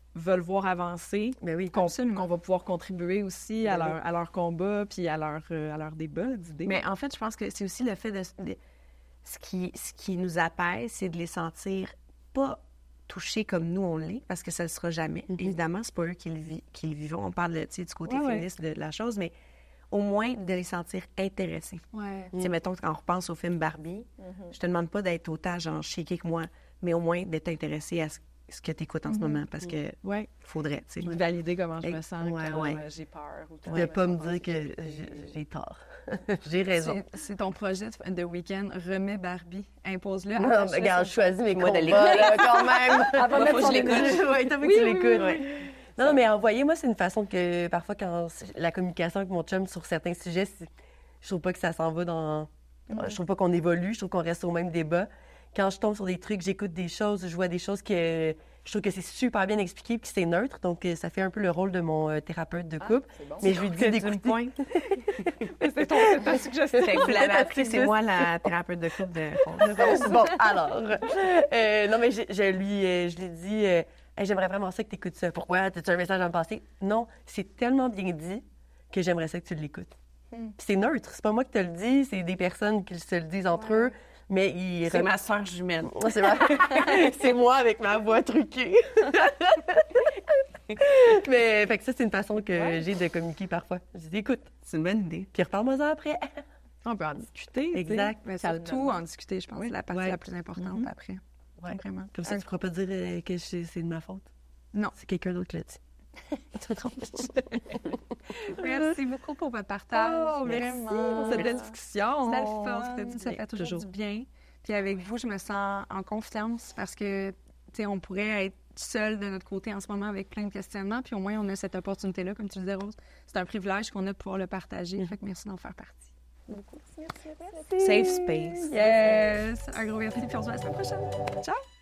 veulent voir avancer, Ben oui. qu'on va pouvoir contribuer aussi à leur combat puis à leur débat d'idées. Mais en fait, je pense que c'est aussi le fait de ce qui nous apaise, c'est de les sentir pas touchés comme nous on l'est, parce que ça ne le sera jamais. Évidemment, c'est pas eux qui le vivront. On parle du côté féministe de la chose, mais au moins de les sentir intéressés. Ouais. Tu sais, mettons, quand on repense au film Barbie, je te demande pas d'être autant genre shaké que moi, mais au moins d'être intéressé à ce que tu écoutes en ce moment, parce que faudrait, tu sais. Valider comment je me sens quand ouais. j'ai peur. Ou De pas me dire que j'ai tort. J'ai raison. C'est ton projet de week-end. Remets Barbie. Impose-le. Non, mais regarde, je choisis mes Moi, de combats, là, quand même. Faut que je l'écoute. Oui, t'as vu que tu l'écoutes. Ouais. Non, mais envoyer, moi, c'est une façon que parfois, quand la communication avec mon chum sur certains sujets, je trouve pas que ça s'en va dans... Je trouve pas qu'on évolue, je trouve qu'on reste au même débat. Quand je tombe sur des trucs, j'écoute des choses, je vois des choses que je trouve que c'est super bien expliqué puis que c'est neutre. Donc, ça fait un peu le rôle de mon thérapeute de couple. Bon. Mais je lui dis d'écouter. C'est ta suggestion. Fait que vous l'avez appris, c'est moi la thérapeute de couple de Bon, alors. Non, mais je lui dis, hey, j'aimerais vraiment ça que tu écoutes ça. Pourquoi? As-tu un message à me passer? Non, c'est tellement bien dit que j'aimerais ça que tu l'écoutes. Puis c'est neutre. C'est pas moi qui te le dis, c'est des personnes qui se le disent entre eux. Mais C'est ma sœur jumelle. C'est moi avec ma voix truquée. Mais fait que ça, c'est une façon que j'ai de communiquer parfois. Je dis, écoute. C'est une bonne idée. Puis reparle-moi-en après. On peut en discuter. Exact. Mais surtout en discuter, je pense. C'est la partie la plus importante après. Ouais. Vraiment. Comme ça, tu ne pourras pas dire que c'est de ma faute. Non. C'est quelqu'un d'autre qui l'a dit. Merci beaucoup pour votre partage. Oh, merci pour cette belle discussion. C'était le fun. C'était Ça fait toujours toujours du bien. Puis avec vous, je me sens en confiance parce que, tu sais, on pourrait être seul de notre côté en ce moment avec plein de questionnements. Puis au moins, on a cette opportunité-là, comme tu disais, Rose. C'est un privilège qu'on a de pouvoir le partager. Fait que merci d'en faire partie. Safe space. Yes! Un gros merci. Puis on se voit la semaine prochaine. Ciao!